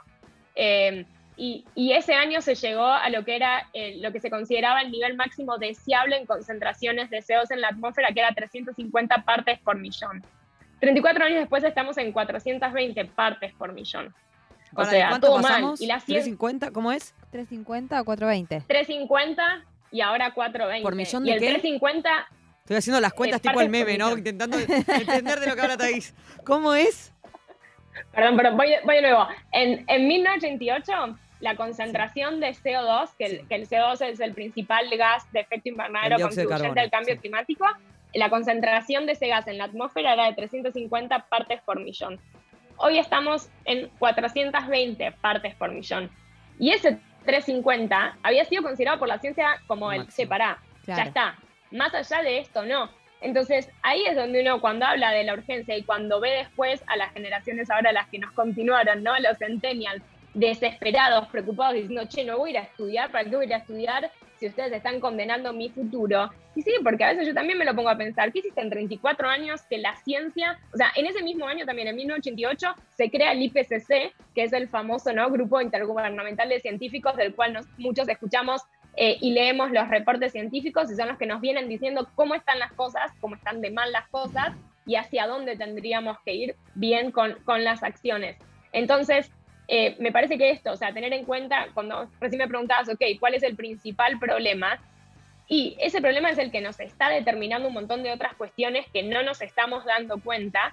y ese año se llegó a lo que era lo que se consideraba el nivel máximo deseable en concentraciones de CO2 en la atmósfera, que era 350 partes por millón. 34 años después estamos en 420 partes por millón. O sea, todo mal. ¿Y la ¿350? ¿Cómo es? 350 o 420. 350 y ahora 420. ¿Por millón de qué? 350... Estoy haciendo las cuentas tipo el meme, ¿no? Intentando entender de lo que habla Thaís. ¿Cómo es? Perdón, voy de nuevo. En 1988, la concentración de CO2, que el CO2 es el principal gas de efecto invernadero contribuyente al cambio climático, la concentración de ese gas en la atmósfera era de 350 partes por millón. Hoy estamos en 420 partes por millón. Y ese 350 había sido considerado por la ciencia como el separá. Claro. Ya está. Más allá de esto, no. Entonces, ahí es donde uno, cuando habla de la urgencia y cuando ve después a las generaciones ahora, las que nos continuaron, ¿no?, los centennials, desesperados, preocupados, diciendo, che, no voy a ir a estudiar, ¿para qué voy a ir a estudiar si ustedes están condenando mi futuro? Y sí, porque a veces yo también me lo pongo a pensar, ¿qué hiciste en 34 años que la ciencia, o sea, en ese mismo año también, en 1988, se crea el IPCC, que es el famoso, ¿no?, Grupo Intergubernamental de Científicos, del cual muchos escuchamos y leemos los reportes científicos, y son los que nos vienen diciendo cómo están las cosas, cómo están de mal las cosas, y hacia dónde tendríamos que ir bien con las acciones. Entonces, me parece que esto, o sea, tener en cuenta, cuando recién me preguntabas, ok, ¿cuál es el principal problema? Y ese problema es el que nos está determinando un montón de otras cuestiones que no nos estamos dando cuenta,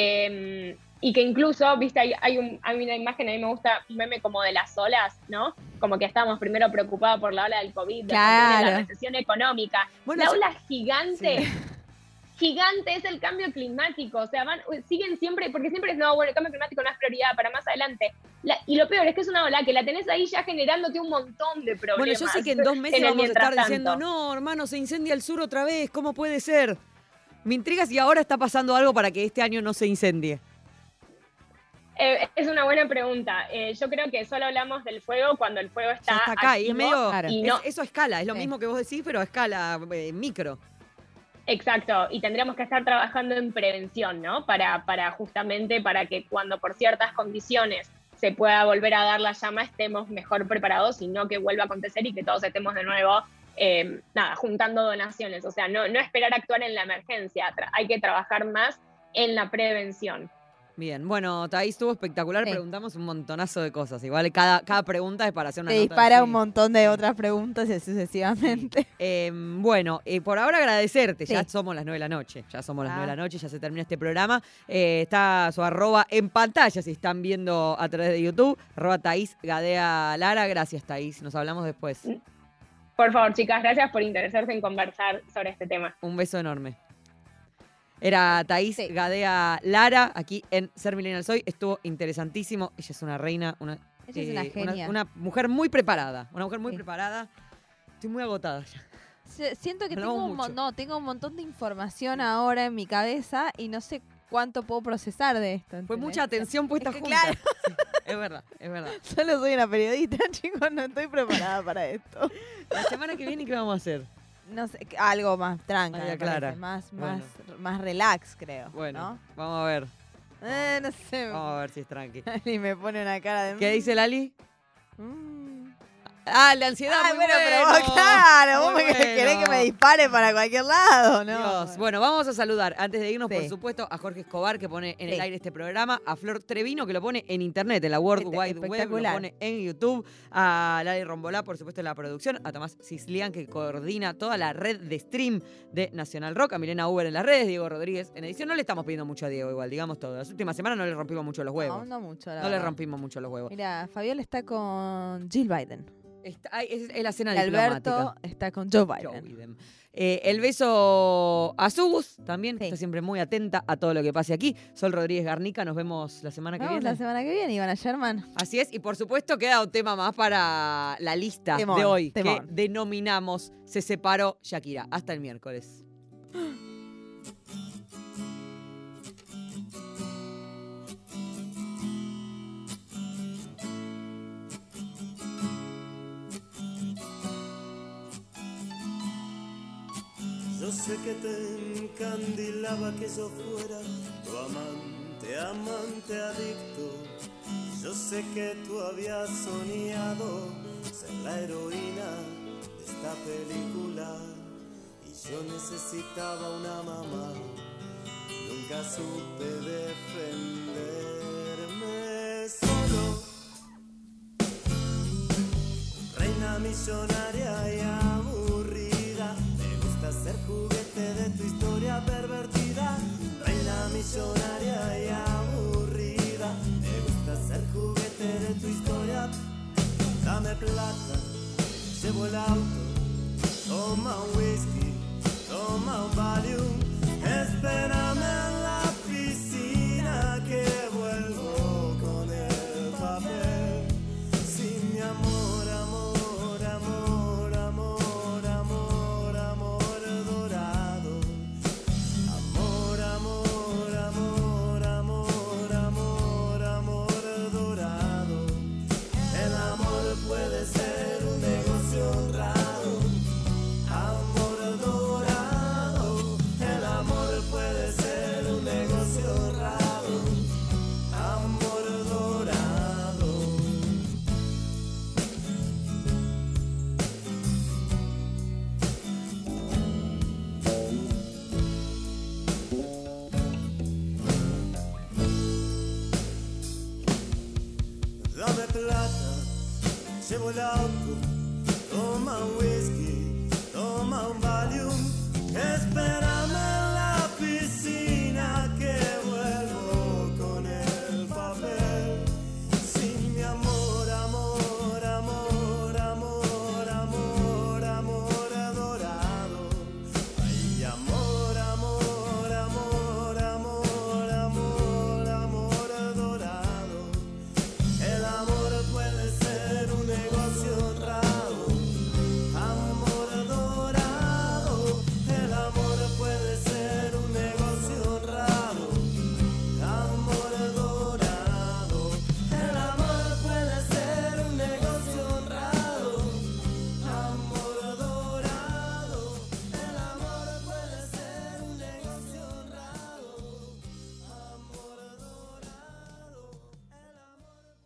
y que incluso, viste, hay una imagen, a mí me gusta, un meme como de las olas, ¿no? Como que estábamos primero preocupados por la ola del COVID, claro, de la recesión económica. Bueno, la ola gigante... Sí. Gigante es el cambio climático, o sea, siguen siempre, porque siempre es, no, bueno, el cambio climático no es prioridad para más adelante. Y lo peor es que es una ola que la tenés ahí ya generándote un montón de problemas. Bueno, yo sé que en 2 meses vamos a estar diciendo, no, hermano, se incendia el sur otra vez, ¿cómo puede ser? Me intriga si ahora está pasando algo para que este año no se incendie. Es una buena pregunta. Yo creo que solo hablamos del fuego cuando el fuego está acá, activo, y es medio, claro. Eso a escala, es lo mismo que vos decís, pero a escala micro. Exacto, y tendríamos que estar trabajando en prevención, ¿no? Para justamente para que cuando por ciertas condiciones se pueda volver a dar la llama, estemos mejor preparados y no que vuelva a acontecer y que todos estemos de nuevo, juntando donaciones. O sea, no esperar a actuar en la emergencia, hay que trabajar más en la prevención. Bien, bueno, Thaís, estuvo espectacular, sí. Preguntamos un montonazo de cosas. Igual cada pregunta es para hacer una nota. Dispara así. Un montón de otras preguntas y sucesivamente. Bueno, por ahora agradecerte. Sí. Ya somos las 9 de la noche. Ya somos las 9 de la noche, ya se termina este programa. Está su @ en pantalla si están viendo a través de YouTube. @ Thaís Gadea Lara. Gracias, Thaís. Nos hablamos después. Por favor, chicas, gracias por interesarse en conversar sobre este tema. Un beso enorme. Era Thaís Gadea Lara, aquí en Ser Millennial Soy. Estuvo interesantísimo. Ella es una reina, ella es una genia. Una mujer muy preparada. Una mujer muy preparada. Estoy muy agotada ya. Siento que tengo un montón de información ahora en mi cabeza y no sé cuánto puedo procesar de esto. Fue ¿entendés? mucha atención puesta Es que, junta. claro. Sí, es verdad, es verdad. Solo soy una periodista, chicos, no estoy preparada para esto. La semana que viene, ¿qué vamos a hacer? No sé, algo más tranca, María me parece, Clara. más relax, creo. Bueno, ¿no? vamos a ver. No sé. Vamos a ver si es tranqui. Y me pone una cara de... ¿Qué dice Lali? Ah, la ansiedad. Ay, muy bueno, pero vos, claro, vos me querés que me dispare para cualquier lado, ¿no? Dios. Bueno, vamos a saludar, antes de irnos, Sí. por supuesto, a Jorge Escobar, que pone en el Sí. aire este programa, a Flor Trevino, que lo pone en internet, en la World Wide Web, lo espectacular. pone en YouTube, a Lali Rombolá, por supuesto, en la producción, a Tomás Cislián, que coordina toda la red de stream de Nacional Rock, a Milena Uber en las redes, Diego Rodríguez en edición. No le estamos pidiendo mucho a Diego, igual, digamos todo. Las últimas semanas no le rompimos mucho los huevos. No mucho, la No le verdad. rompimos mucho los huevos. Mira, Fabiola está con Jill Biden. Es la cena Y Alberto diplomática. está con Joe Biden. Joe Biden. El beso a Subus también, que está siempre muy atenta a todo lo que pase aquí. Sol Rodríguez Garnica, nos vemos la semana que Vamos viene. la semana que viene, Ivana Sherman. Así es, y por supuesto queda un tema más para la lista Temón, de hoy, temón. que denominamos Se separó Shakira. Hasta el miércoles. Yo sé que te encandilaba que yo fuera tu amante adicto. Yo sé que tú habías soñado ser la heroína de esta película. Y yo necesitaba una mamá, nunca supe defenderme solo. Reina millonaria y aburrida, me gusta ser juguete de tu historia pervertida. Reina millonaria y aburrida, me gusta ser juguete de tu historia. Dame plata, llevo el auto, toma un whisky, toma un Valium. Espérame en la piscina que vuelvo con el papel. Sin mi amor, amor, amor, amor, amor, amor dorado. Amor, amor, amor, amor, amor, amor dorado. El amor puede ser un negocio honrado. Amor dorado. El amor puede ser un negocio honrado. Amor dorado. Dame plata, llevo el auto, toma un whisky.